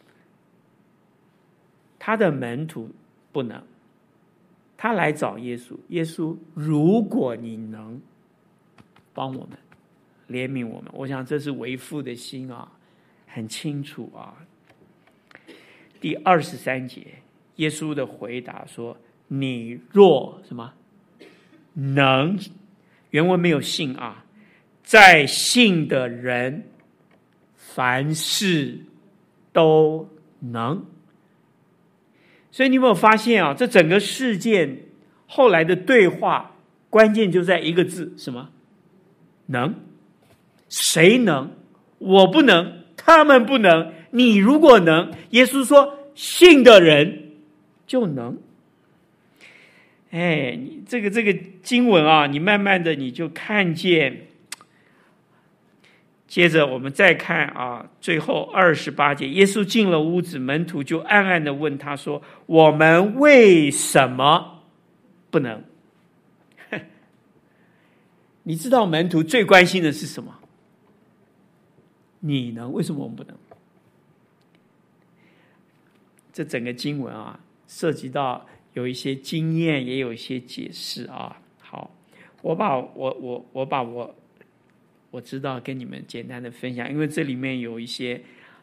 他的门徒不能，他来找耶稣，耶稣，如果你能帮我们，怜悯我们，我想这是为父的心啊，很清楚啊。第23节，耶稣的回答说，你若什么能，原文没有信啊，在信的人凡事都能。所以你有没有发现啊，这整个事件后来的对话关键就在一个字，什么？能。谁能？我不能，他们不能，你如果能，耶稣说信的人就能。哎，你这个经文啊，你慢慢的你就看见。接着我们再看啊，最后28节，耶稣进了屋子，门徒就暗暗的问他说，我们为什么不能？你知道门徒最关心的是什么？你能，为什么我们不能？这整个经文啊，涉及到有一些经验，也有一些解释啊。好， 我知道跟你们简单的分享，因为这里面有一些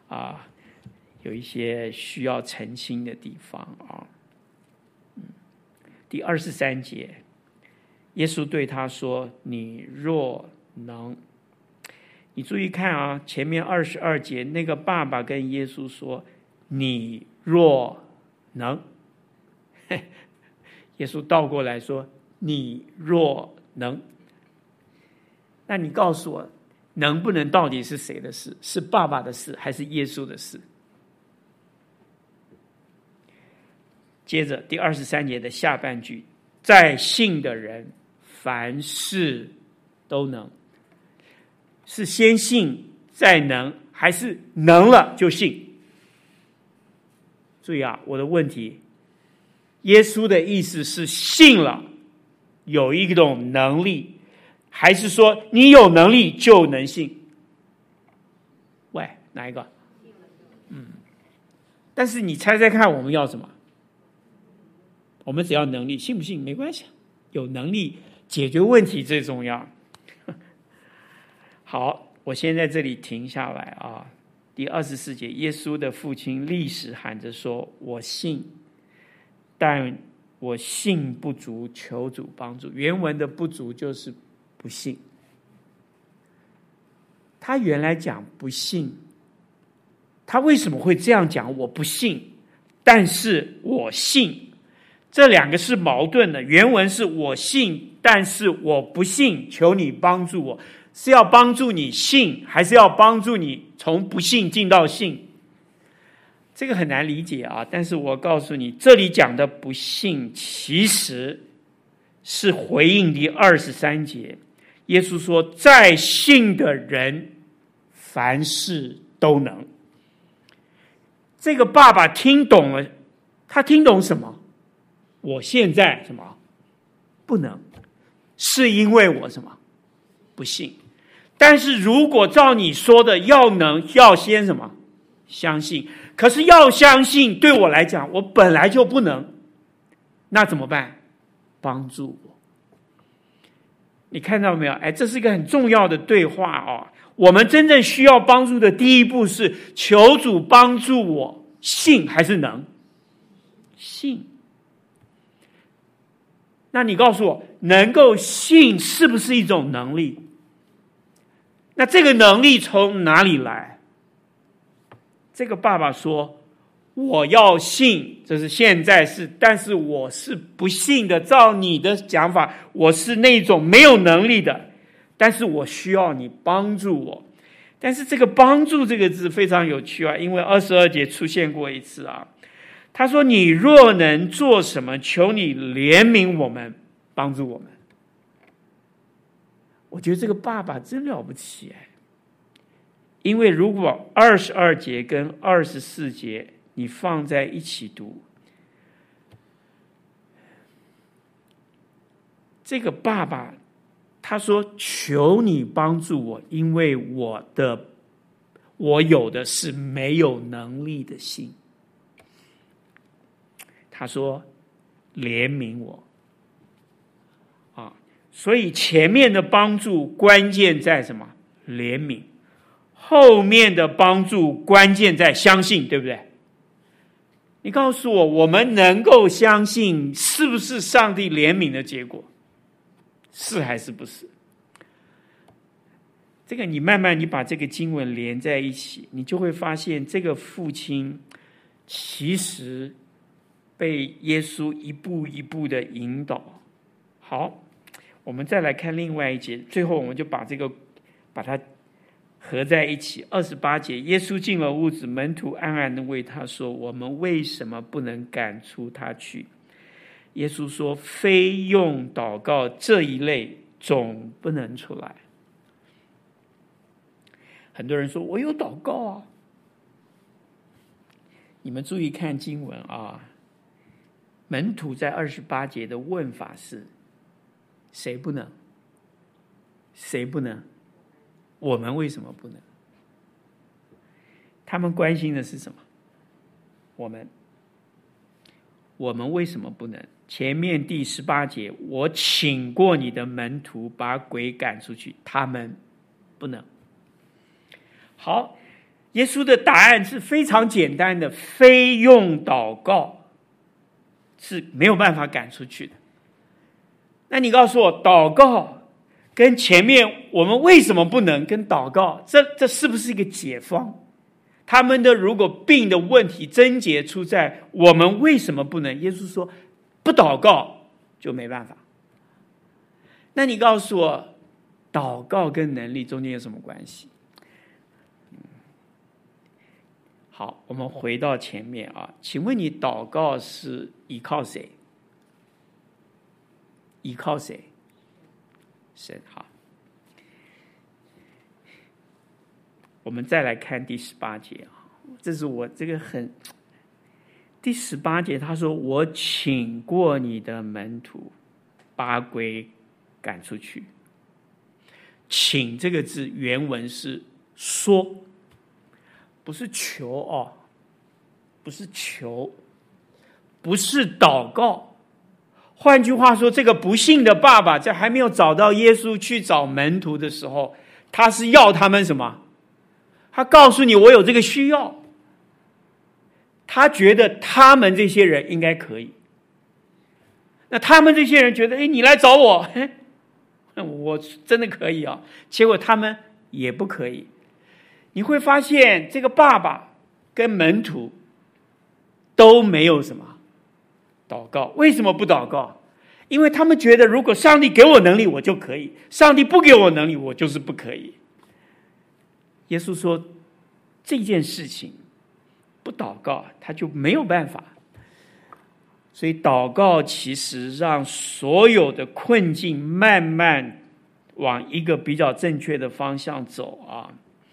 需要澄清的地方啊。第23节，耶稣对他说：“你若能。”你注意看啊，前面22节那个爸爸跟耶稣说：“你若能。”耶稣倒过来说：“你若能。”那你告诉我，能不能到底是谁的事？是爸爸的事，还是耶稣的事？接着第23节的下半句，在信的人凡事都能。是先信再能，还是能了就信？注意啊，我的问题，耶稣的意思是信了有一种能力，还是说你有能力就能信？喂，哪一个？但是你猜猜看，我们要什么？我们只要能力，信不信没关系，有能力解决问题最重要。好，我先在这里停下来啊。第24节，耶稣的父亲立时喊着说：“我信，但我信不足，求主帮助。”原文的不足就是不信。他原来讲不信，他为什么会这样讲？我不信，但是我信，这两个是矛盾的。原文是我信，但是我不信，求你帮助我。是要帮助你信，还是要帮助你从不信进到信？这个很难理解啊。但是我告诉你，这里讲的不信，其实是回应第23节。耶稣说：“在信的人，凡事都能。”这个爸爸听懂了，他听懂什么？我现在什么不能，是因为我什么不信。但是如果照你说的要能，要先什么相信，可是要相信对我来讲我本来就不能，那怎么办？帮助我。你看到没有？这是一个很重要的对话哦。我们真正需要帮助的第一步是求主帮助我，信还是能？信。那你告诉我，能够信是不是一种能力？那这个能力从哪里来？这个爸爸说：“我要信，这是现在是，但是我是不信的。照你的讲法，我是那种没有能力的，但是我需要你帮助我。”但是这个帮助这个字非常有趣啊，因为22节出现过一次啊。他说：“你若能做什么，求你怜悯我们，帮助我们。”我觉得这个爸爸真了不起因为如果22节跟24节你放在一起读，这个爸爸他说：“求你帮助我，因为我有的是没有能力的心。”他说：“怜悯我。”所以前面的帮助关键在什么？怜悯。后面的帮助关键在相信，对不对？你告诉我，我们能够相信是不是上帝怜悯的结果？是还是不是？这个你慢慢你把这个经文连在一起，你就会发现这个父亲其实被耶稣一步一步的引导。好，我们再来看另外一节，最后我们就把它合在一起。28节，耶稣进了屋子，门徒暗暗的为他说：“我们为什么不能赶出他去？”耶稣说：“非用祷告这一类，总不能出来。”很多人说：“我有祷告啊。”你们注意看经文啊，门徒在28节的问法是：谁不能？谁不能？我们为什么不能？他们关心的是什么？我们为什么不能？ 前面第18节，我请过你的门徒把鬼赶出去，他们不能。好，耶稣的答案是非常简单的，非用祷告是没有办法赶出去的。那你告诉我，祷告跟前面我们为什么不能跟祷告，这是不是一个解方？他们的如果病的问题症结出在我们为什么不能，耶稣说不祷告就没办法。那你告诉我，祷告跟能力中间有什么关系？好，我们回到前面啊，请问你祷告是依靠谁？依靠谁？神。好，我们再来看第18节啊，这是我这个第18节他说，我请过你的门徒把鬼赶出去。请这个字原文是说，不是求哦，不是求，不是祷告。换句话说，这个不幸的爸爸在还没有找到耶稣去找门徒的时候，他是要他们什么？他告诉你我有这个需要，他觉得他们这些人应该可以。那他们这些人觉得，你来找我，我真的可以啊，结果他们也不可以。你会发现这个爸爸跟门徒都没有什么祷告。为什么不祷告？因为他们觉得如果上帝给我能力我就可以，上帝不给我能力我就是不可以。耶稣说这件事情不祷告他就没有办法。所以祷告其实让所有的困境慢慢往一个比较正确的方向走啊。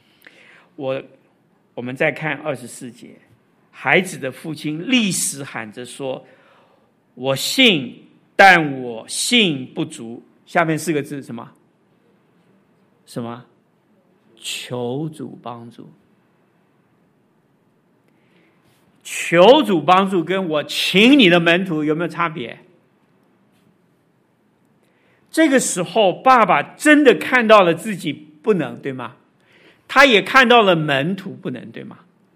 我们再看24节，孩子的父亲立时喊着说，我信，但我信不足。下面4个字什么？什么？求主帮助。求主帮助跟我请你的门徒有没有差别？这个时候爸爸真的看到了自己不能，对吗？他也看到了门徒不能，对吗？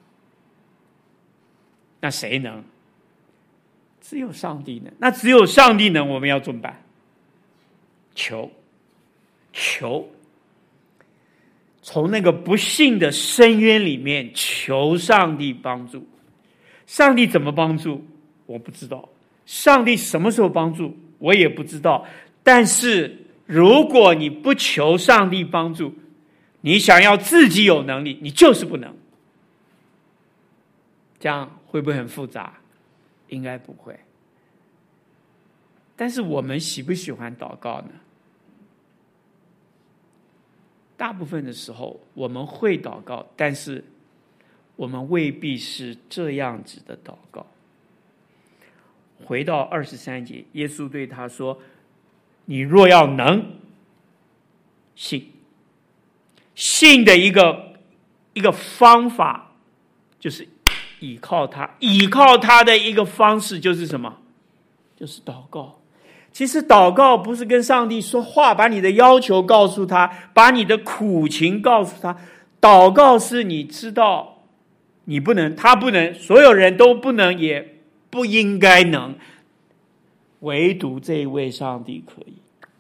那谁能？只有上帝能。那只有上帝能，我们要怎么办？求，从那个不幸的深渊里面求上帝帮助。上帝怎么帮助我不知道，上帝什么时候帮助我也不知道。但是如果你不求上帝帮助，你想要自己有能力，你就是不能。这样会不会很复杂？应该不会。但是我们喜不喜欢祷告呢？大部分的时候我们会祷告，但是我们未必是这样子的祷告。回到23节，耶稣对他说，你若要能信。信的一个方法就是倚靠他，倚靠他的一个方式就是什么？就是祷告。其实祷告不是跟上帝说话，把你的要求告诉他，把你的苦情告诉他。祷告是你知道你不能，他不能，所有人都不能，也不应该能，唯独这一位上帝可以。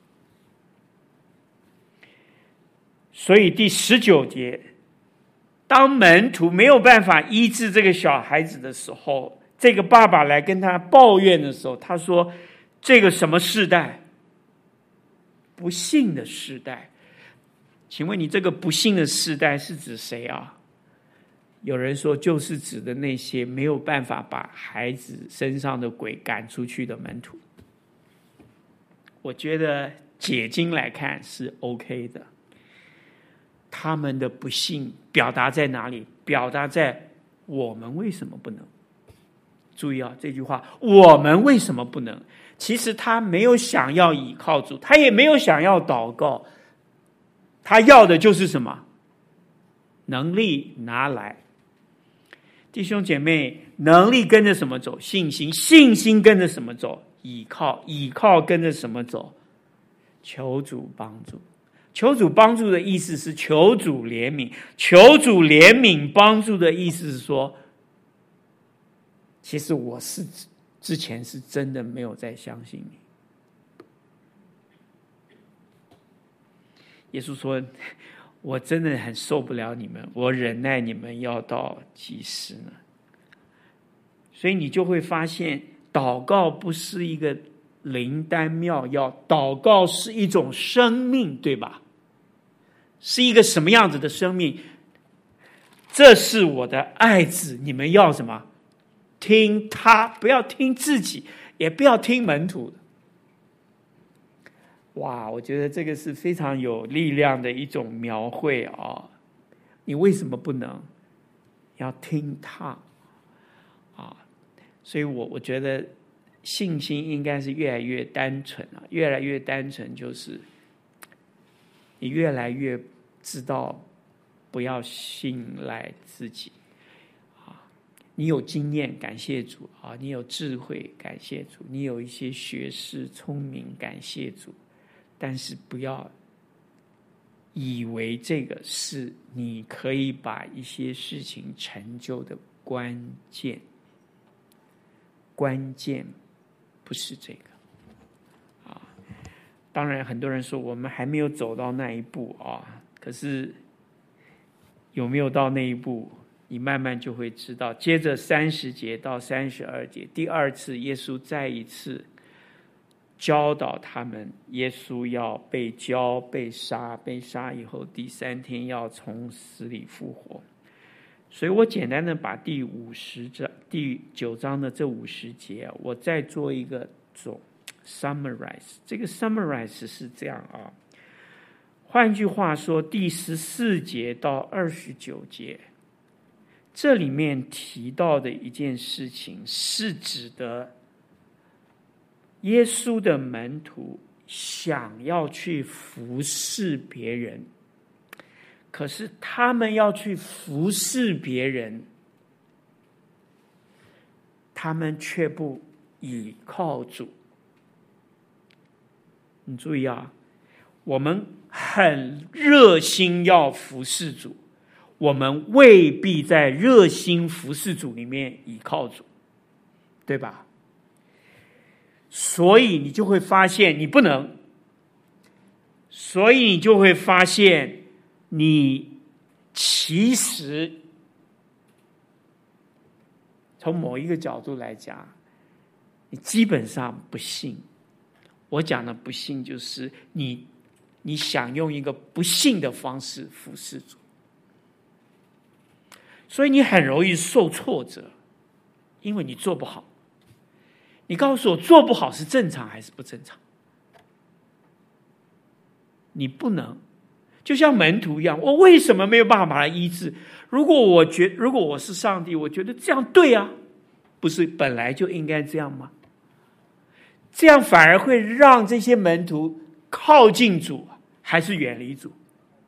所以第19节，当门徒没有办法医治这个小孩子的时候，这个爸爸来跟他抱怨的时候，他说，这个什么世代？不幸的世代。请问你这个不幸的世代是指谁啊？有人说就是指的那些没有办法把孩子身上的鬼赶出去的门徒。我觉得解经来看是 OK 的。他们的不幸表达在哪里？表达在我们为什么不能？注意啊，这句话，我们为什么不能？其实他没有想要倚靠主，他也没有想要祷告，他要的就是什么？能力拿来。弟兄姐妹，能力跟着什么走？信心。信心跟着什么走？ 倚靠，倚靠跟着什么走？求主帮助。求主帮助的意思是求主怜悯，求主怜悯帮助的意思是说，其实我是之前是真的没有再相信你。耶稣说，我真的很受不了你们，我忍耐你们要到几时呢？所以你就会发现，祷告不是一个灵丹妙药，祷告是一种生命，对吧？是一个什么样子的生命？这是我的爱子，你们要什么？听他，不要听自己，也不要听门徒的。哇，我觉得这个是非常有力量的一种描绘啊！你为什么不能要听他啊？所以我觉得信心应该是越来越单纯啊，越来越单纯，就是你越来越知道不要信赖自己啊！你有经验，感谢主啊！你有智慧，感谢主！你有一些学识、聪明，感谢主！但是不要以为这个是你可以把一些事情成就的关键。关键不是这个啊！当然，很多人说我们还没有走到那一步啊，可是有没有到那一步，你慢慢就会知道。接着30节到32节，第二次耶稣再一次教导他们，耶稣要被交、被杀，被杀以后第3天要从死里复活。所以我简单的把第9章的这50节，我再做一个summarize。这个 summarize 是这样啊，换句话说，第14节到29节，这里面提到的一件事情，是指的耶稣的门徒想要去服侍别人，可是他们要去服侍别人，他们却不倚靠主。你注意啊，我们很热心要服侍主，我们未必在热心服侍主里面倚靠主，对吧？所以你就会发现你不能，所以你就会发现你其实从某一个角度来讲，你基本上不信。我讲的不信，就是你想用一个不信的方式服侍主，所以你很容易受挫折，因为你做不好。你告诉我，做不好是正常还是不正常？你不能，就像门徒一样，我为什么没有办法把他医治？如果我是上帝，我觉得这样对啊，不是本来就应该这样吗？这样反而会让这些门徒靠近主，还是远离主？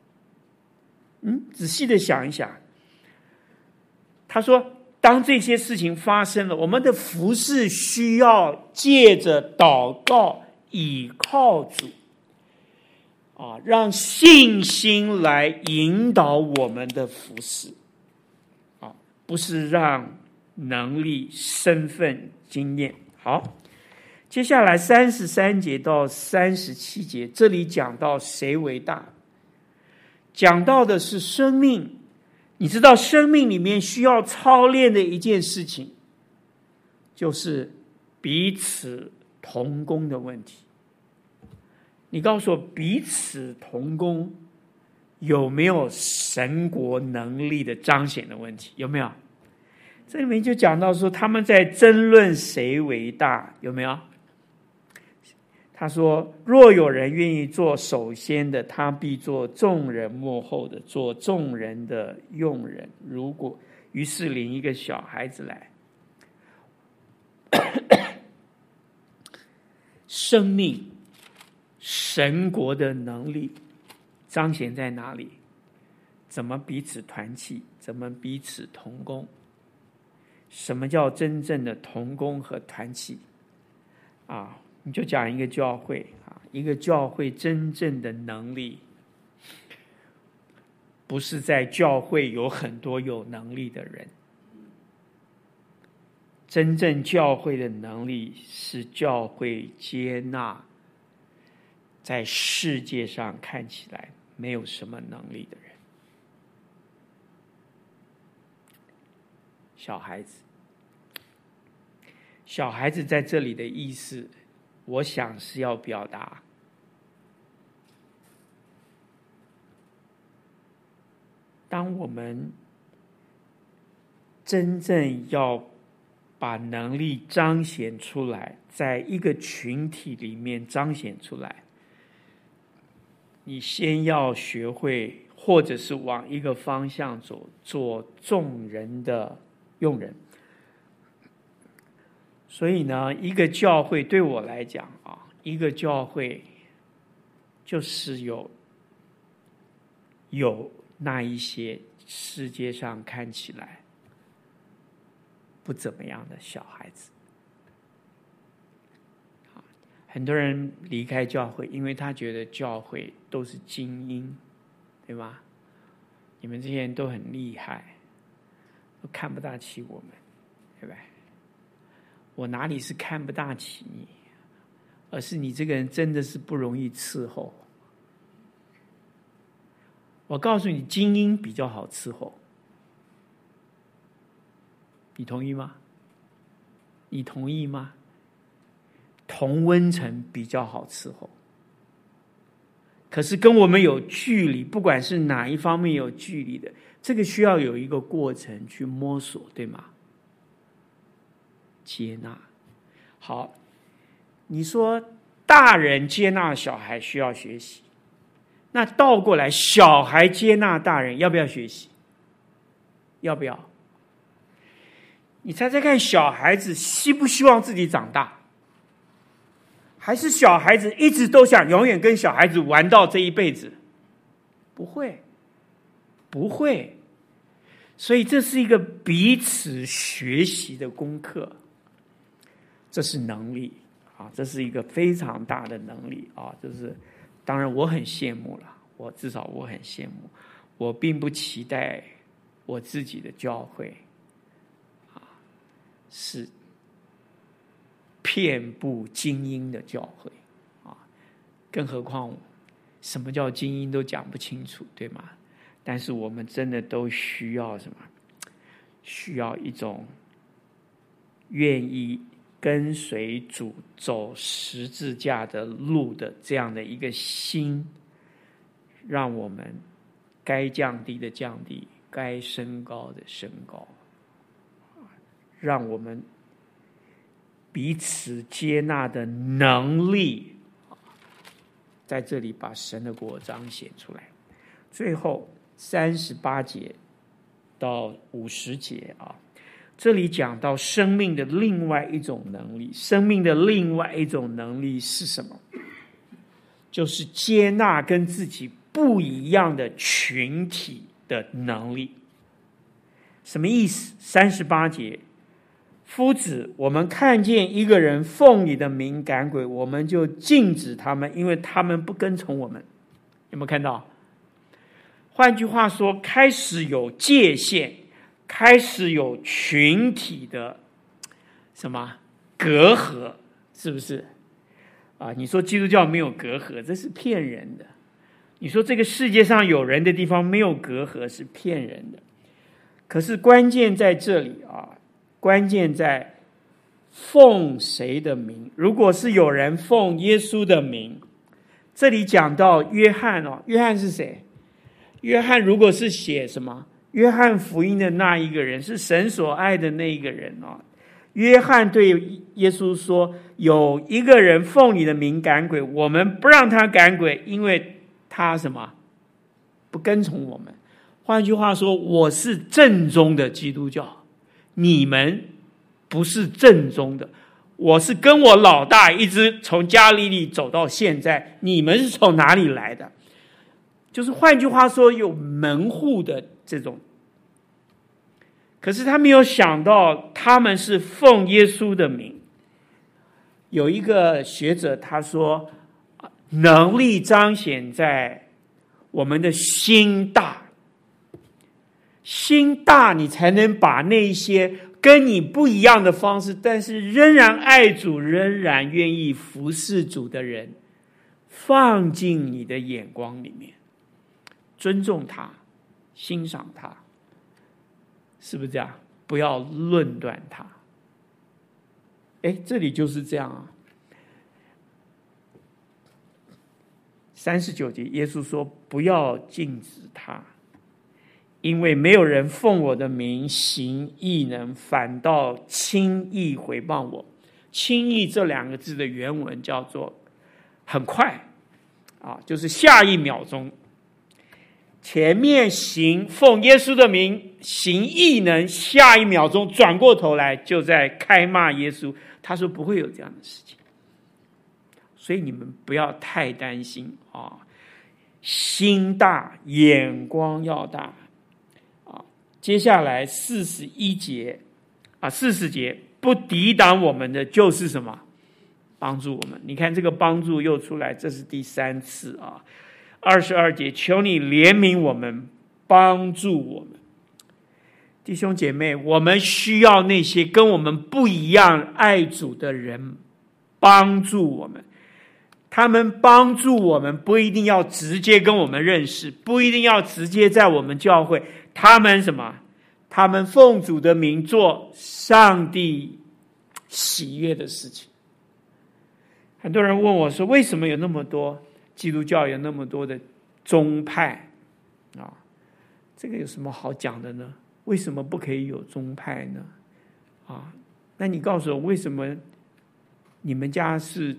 仔细的想一想。他说，当这些事情发生了，我们的服事需要借着祷告倚靠主啊，让信心来引导我们的服事啊，不是让能力、身份、经验。好，接下来33节到37节，这里讲到谁为大，讲到的是生命。你知道生命里面需要操练的一件事情，就是彼此同工的问题。你告诉我，彼此同工有没有神国能力的彰显的问题？有没有？这里面就讲到说，他们在争论谁为大，有没有？他说，若有人愿意做首先的，他必做众人末后的，做众人的用人。如果于是领一个小孩子来，生命神国的能力彰显在哪里？怎么彼此团契？怎么彼此同工？什么叫真正的同工和团契？ 你就讲一个教会一个教会真正的能力，不是在教会有很多有能力的人，真正教会的能力是教会接纳在世界上看起来没有什么能力的人。小孩子在这里的意思，我想是要表达，当我们真正要把能力彰显出来，在一个群体里面彰显出来，你先要学会，或者是往一个方向走，做众人的用人。所以呢，一个教会对我来讲一个教会就是有那一些世界上看起来不怎么样的小孩子。很多人离开教会，因为他觉得教会都是精英，对吗？你们这些人都很厉害，都看不大起我们，对不对？我哪里是看不大起你，而是你这个人真的是不容易伺候。我告诉你，精英比较好伺候，你同意吗？你同意吗？同温层比较好伺候，可是跟我们有距离，不管是哪一方面有距离的，这个需要有一个过程去摸索，对吗？接纳。好，你说大人接纳小孩需要学习，那倒过来，小孩接纳大人要不要学习？要不要？你猜猜看，小孩子希不希望自己长大？还是小孩子一直都想永远跟小孩子玩到这一辈子？不会，不会。所以这是一个彼此学习的功课，这是能力这是一个非常大的能力就是当然我很羡慕了，至少我很羡慕，我并不期待我自己的教会是遍布精英的教会更何况什么叫精英都讲不清楚，对吗？但是我们真的都需要什么？需要一种愿意跟随主走十字架的路的这样的一个心，让我们该降低的降低，该升高的升高，让我们彼此接纳的能力在这里把神的国彰显出来。最后38节到50节这里讲到生命的另外一种能力。生命的另外一种能力是什么？就是接纳跟自己不一样的群体的能力。什么意思？38节，夫子，我们看见一个人奉你的名赶鬼，我们就禁止他们，因为他们不跟从我们。有没有看到？换句话说，开始有界限，开始有群体的什么隔阂，是不是你说基督教没有隔阂，这是骗人的。你说这个世界上有人的地方没有隔阂，是骗人的。可是关键在这里关键在奉谁的名。如果是有人奉耶稣的名，这里讲到约翰约翰是谁？约翰如果是写什么约翰福音的那一个人，是神所爱的那一个人约翰对耶稣说，有一个人奉你的名赶鬼，我们不让他赶鬼，因为他什么不跟从我们。换句话说，我是正宗的基督教，你们不是正宗的。我是跟我老大一直从加利利走到现在，你们是从哪里来的？就是换句话说，有门户的这种。可是他没有想到他们是奉耶稣的名。 有一个学者他说，能力彰显在我们的心大，心大你才能把那些跟你不一样的方式，但是仍然爱主、仍然愿意服侍主的人放进你的眼光里面，尊重他，欣赏他，是不是这样？不要论断他。这里就是这样啊。39节，耶稣说：“不要禁止他，因为没有人奉我的名行异能，反倒轻易毁谤我。”轻易这两个字的原文叫做很快啊，就是下一秒钟。前面奉耶稣的名行异能，下一秒钟转过头来就在开骂耶稣。他说不会有这样的事情，所以你们不要太担心啊，心大，眼光要大啊。接下来41节啊，40节，不抵挡我们的就是什么？帮助我们。你看这个帮助又出来，这是第3次啊。22节，求你怜悯我们，帮助我们。弟兄姐妹，我们需要那些跟我们不一样爱主的人帮助我们。他们帮助我们不一定要直接跟我们认识，不一定要直接在我们教会，他们什么？他们奉主的名做上帝喜悦的事情。很多人问我说，为什么有那么多基督教有那么多的宗派啊？这个有什么好讲的呢？为什么不可以有宗派呢？啊，那你告诉我，为什么你们家是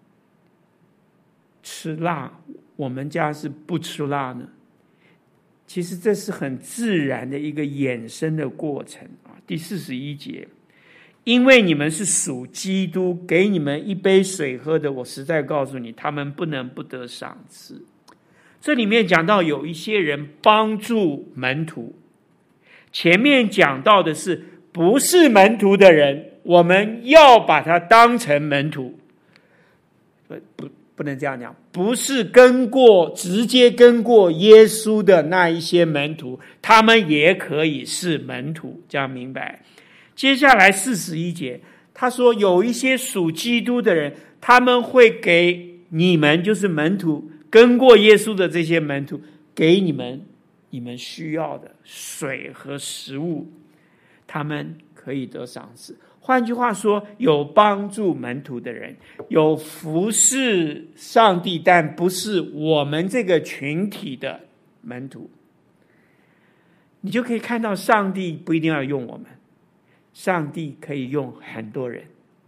吃辣，我们家是不吃辣呢？其实这是很自然的一个衍生的过程啊。第41节，因为你们是属基督，给你们一杯水喝的，我实在告诉你，他们不能不得赏赐。这里面讲到有一些人帮助门徒，前面讲到的是不是门徒的人，我们要把他当成门徒。不能这样讲，不是直接跟过耶稣的那一些门徒，他们也可以是门徒，这样明白？接下来41节，他说有一些属基督的人，他们会给你们，就是门徒，跟过耶稣的这些门徒，给你们需要的水和食物，他们可以得赏赐。换句话说，有帮助门徒的人，有服侍上帝但不是我们这个群体的门徒，你就可以看到上帝不一定要用我们，上帝可以用很多人。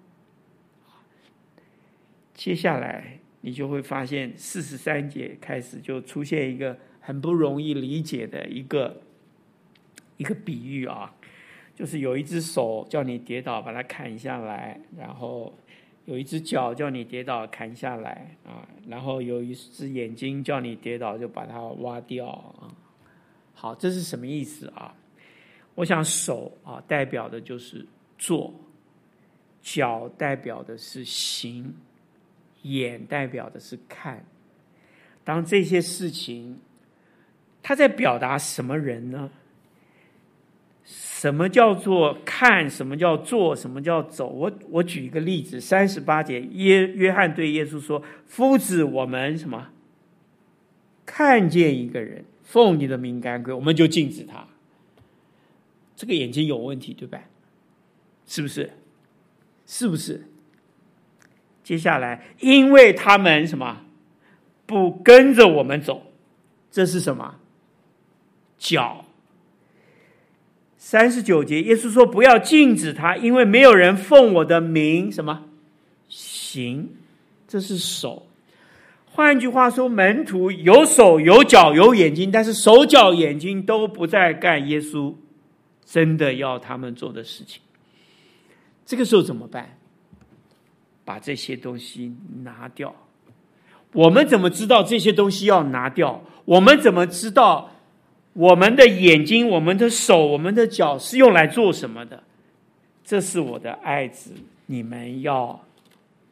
接下来你就会发现43节开始就出现一个很不容易理解的一个比喻啊，就是有一只手叫你跌倒把它砍下来，然后有一只脚叫你跌倒砍下来啊，然后有一只眼睛叫你跌倒就把它挖掉啊。好，这是什么意思啊？我想手啊代表的就是做，脚代表的是行，眼代表的是看。当这些事情他在表达什么人呢？什么叫做看？什么叫做？什么叫走？我举一个例子，38节，约翰对耶稣说：“夫子，我们什么？看见一个人奉你的名赶鬼，我们就禁止他。”这个眼睛有问题，对吧？是不是？是不是？接下来，因为他们什么不跟着我们走，这是什么？脚。39节，耶稣说不要禁止他，因为没有人奉我的名什么行，这是手。换句话说，门徒有手有脚有眼睛，但是手脚眼睛都不再干耶稣真的要他们做的事情。这个时候怎么办？把这些东西拿掉。我们怎么知道这些东西要拿掉？我们怎么知道我们的眼睛、我们的手、我们的脚是用来做什么的？这是我的爱子，你们要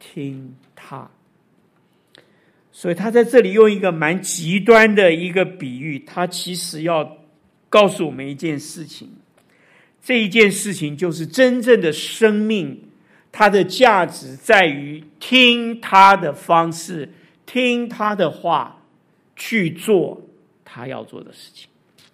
听他。所以他在这里用一个蛮极端的一个比喻，他其实要告诉我们一件事情，这一件事情就是真正的生命，它的价值在于听他的方式，听他的话，去做他要做的事情。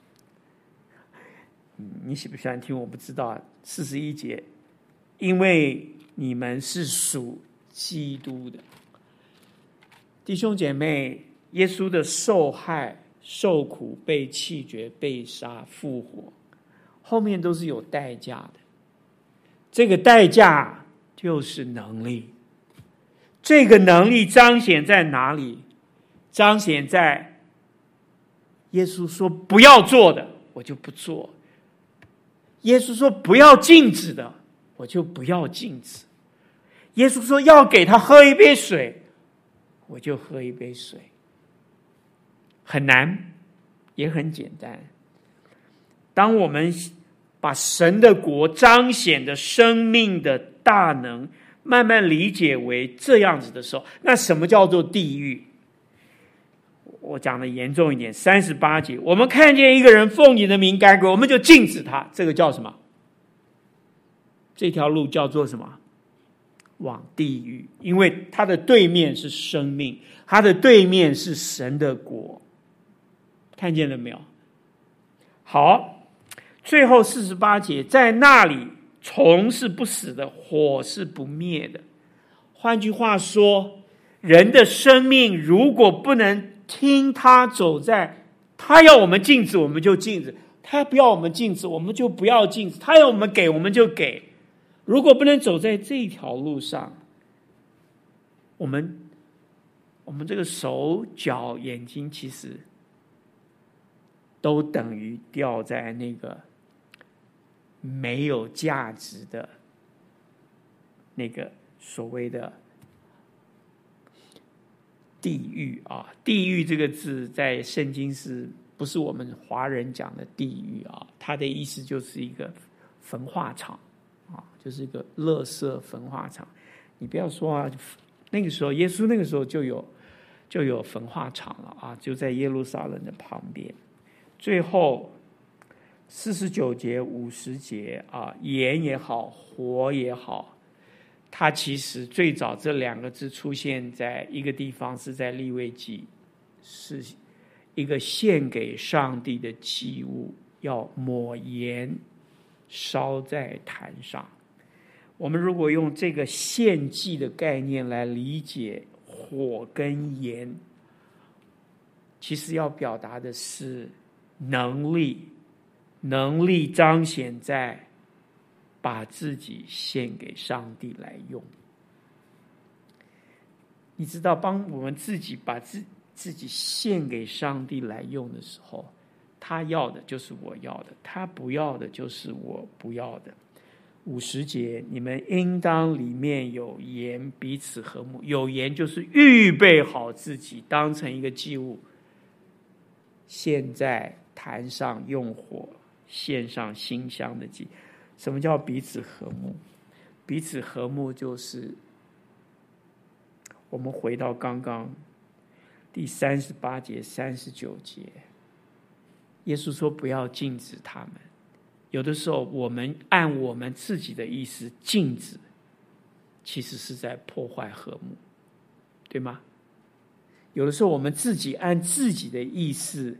你喜不喜欢听我不知道。41节，因为你们是属基督的。弟兄姐妹，耶稣的受害、受苦、被弃绝、被杀、复活，后面都是有代价的。这个代价就是能力。这个能力彰显在哪里？彰显在耶稣说不要做的，我就不做；耶稣说不要禁止的，我就不要禁止；耶稣说要给他喝一杯水，我就喝一杯水。很难，也很简单。当我们把神的国彰显的生命的大能慢慢理解为这样子的时候，那什么叫做地狱？我讲的严重一点，38节，我们看见一个人奉你的名赶鬼，我们就禁止他，这个叫什么？这条路叫做什么？往地狱。因为它的对面是生命，它的对面是神的国。看见了没有？好，最后48节，在那里虫是不死的，火是不灭的。换句话说，人的生命如果不能听他走在，他要我们禁止我们就禁止，他不要我们禁止我们就不要禁止，他要我们给我们就给。如果不能走在这条路上，我们这个手脚眼睛其实都等于掉在那个没有价值的那个所谓的地狱啊。地狱这个字在圣经是不是我们华人讲的地狱啊？它的意思就是一个焚化场啊，就是一个垃圾焚化场。你不要说啊，那个时候耶稣那个时候就有焚化场了啊，就在耶路撒冷的旁边。最后49节50节啊，盐也好，火也好，它其实最早这两个字出现在一个地方，是在利未记，是一个献给上帝的祭物，要抹盐烧在坛上。我们如果用这个献祭的概念来理解火跟盐，其实要表达的是能力彰显在把自己献给上帝来用。你知道，帮我们自己把自己献给上帝来用的时候，他要的就是我要的，他不要的就是我不要的。50节，你们应当里面有盐，彼此和睦。有盐就是预备好自己，当成一个祭物，献在坛上，用火献上馨香的祭。什么叫彼此和睦？彼此和睦就是我们回到刚刚第38节39节，耶稣说不要禁止他们。有的时候我们按我们自己的意思禁止，其实是在破坏和睦，对吗？有的时候我们自己按自己的意思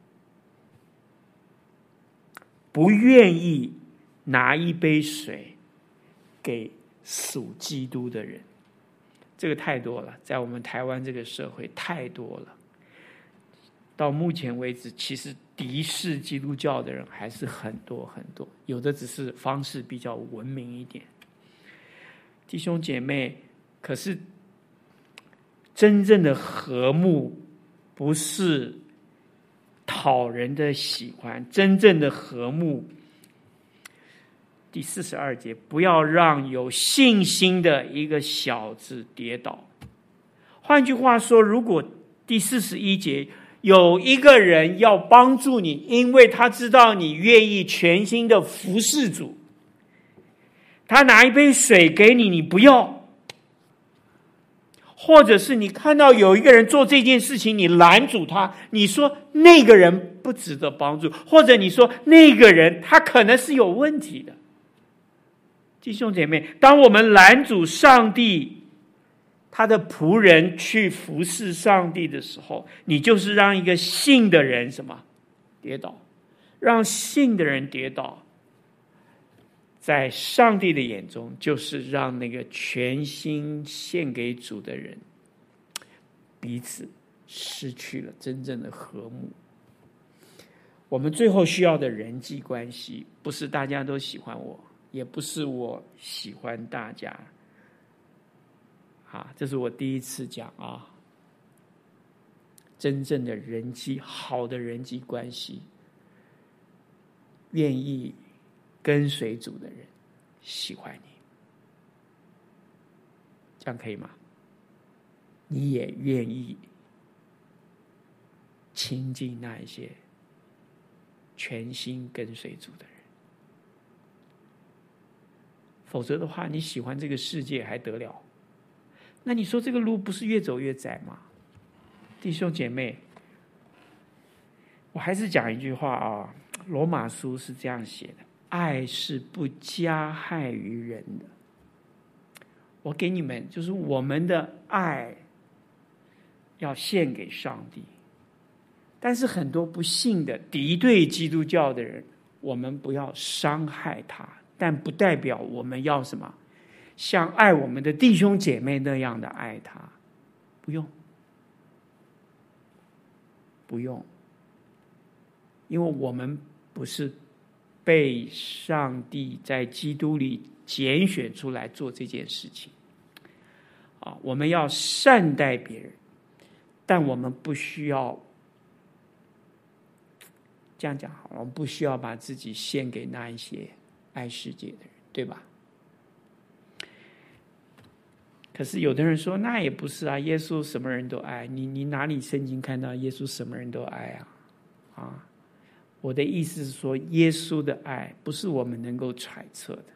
不愿意拿一杯水给属基督的人，这个太多了，在我们台湾这个社会太多了。到目前为止，其实敌视基督教的人还是很多很多，有的只是方式比较文明一点。弟兄姐妹，可是真正的和睦不是讨人的喜欢，真正的和睦，第42节，不要让有信心的一个小子跌倒。换句话说，如果第41节有一个人要帮助你，因为他知道你愿意全心的服侍主，他拿一杯水给你，你不要， 或者是你看到有一个人做这件事情，你拦阻他，你说那个人不值得帮助，或者你说那个人他可能是有问题的。弟兄姐妹，当我们拦阻上帝他的仆人去服侍上帝的时候，你就是让一个信的人什么跌倒，让信的人跌倒，在上帝的眼中，就是让那个全心献给主的人彼此失去了真正的和睦。我们最后需要的人际关系，不是大家都喜欢我，也不是我喜欢大家。这是我第一次讲啊。真正的人际，好的人际关系，愿意跟随主的人喜欢你，这样可以吗？你也愿意亲近那一些全心跟随主的人，否则的话，你喜欢这个世界还得了？那你说这个路不是越走越窄吗？弟兄姐妹，我还是讲一句话啊，罗马书是这样写的：爱是不加害于人的。我给你们，就是我们的爱要献给上帝，但是很多不信的敌对基督教的人，我们不要伤害他，但不代表我们要什么像爱我们的弟兄姐妹那样的爱他，不用，不用，因为我们不是被上帝在基督里拣选出来做这件事情我们要善待别人，但我们不需要这样讲好了，我们不需要把自己献给那一些爱世界的人，对吧？可是有的人说，那也不是啊，耶稣什么人都爱。你哪里圣经看到耶稣什么人都爱啊？我的意思是说，耶稣的爱不是我们能够揣测的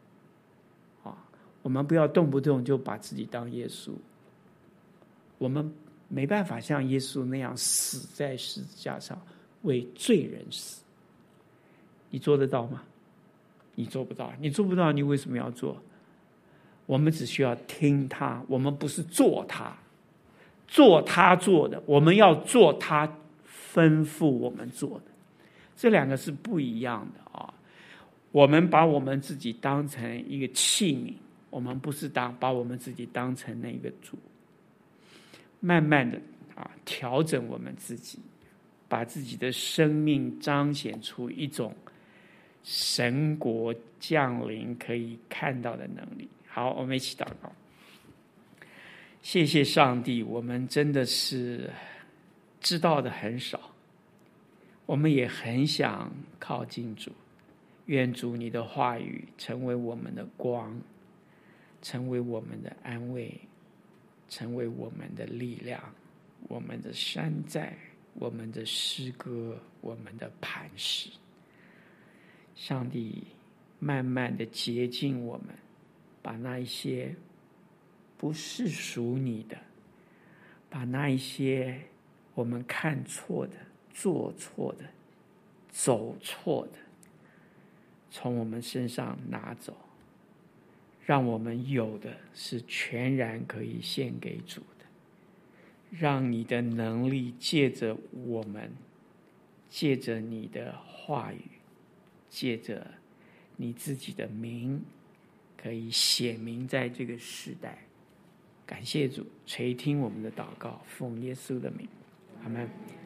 我们不要动不动就把自己当耶稣，我们没办法像耶稣那样死在十字架上为罪人死。你做得到吗？你做不到。你做不到，你为什么要做？我们只需要听他，我们不是做他，做他做的，我们要做他吩咐我们做的，这两个是不一样的我们把我们自己当成一个器皿，我们不是把我们自己当成那个主，慢慢的调整我们自己，把自己的生命彰显出一种神国降临可以看到的能力。好，我们一起祷告。谢谢上帝，我们真的是知道的很少，我们也很想靠近主。愿主你的话语成为我们的光，成为我们的安慰，成为我们的力量，我们的山寨，我们的诗歌，我们的磐石。上帝慢慢的洁净我们，把那一些不是属你的，把那一些我们看错的、做错的、走错的，从我们身上拿走，让我们有的是全然可以献给主的。让你的能力借着我们，借着你的话语，借着你自己的名，可以显明在这个时代。感谢主垂听我们的祷告，奉耶稣的名，阿们。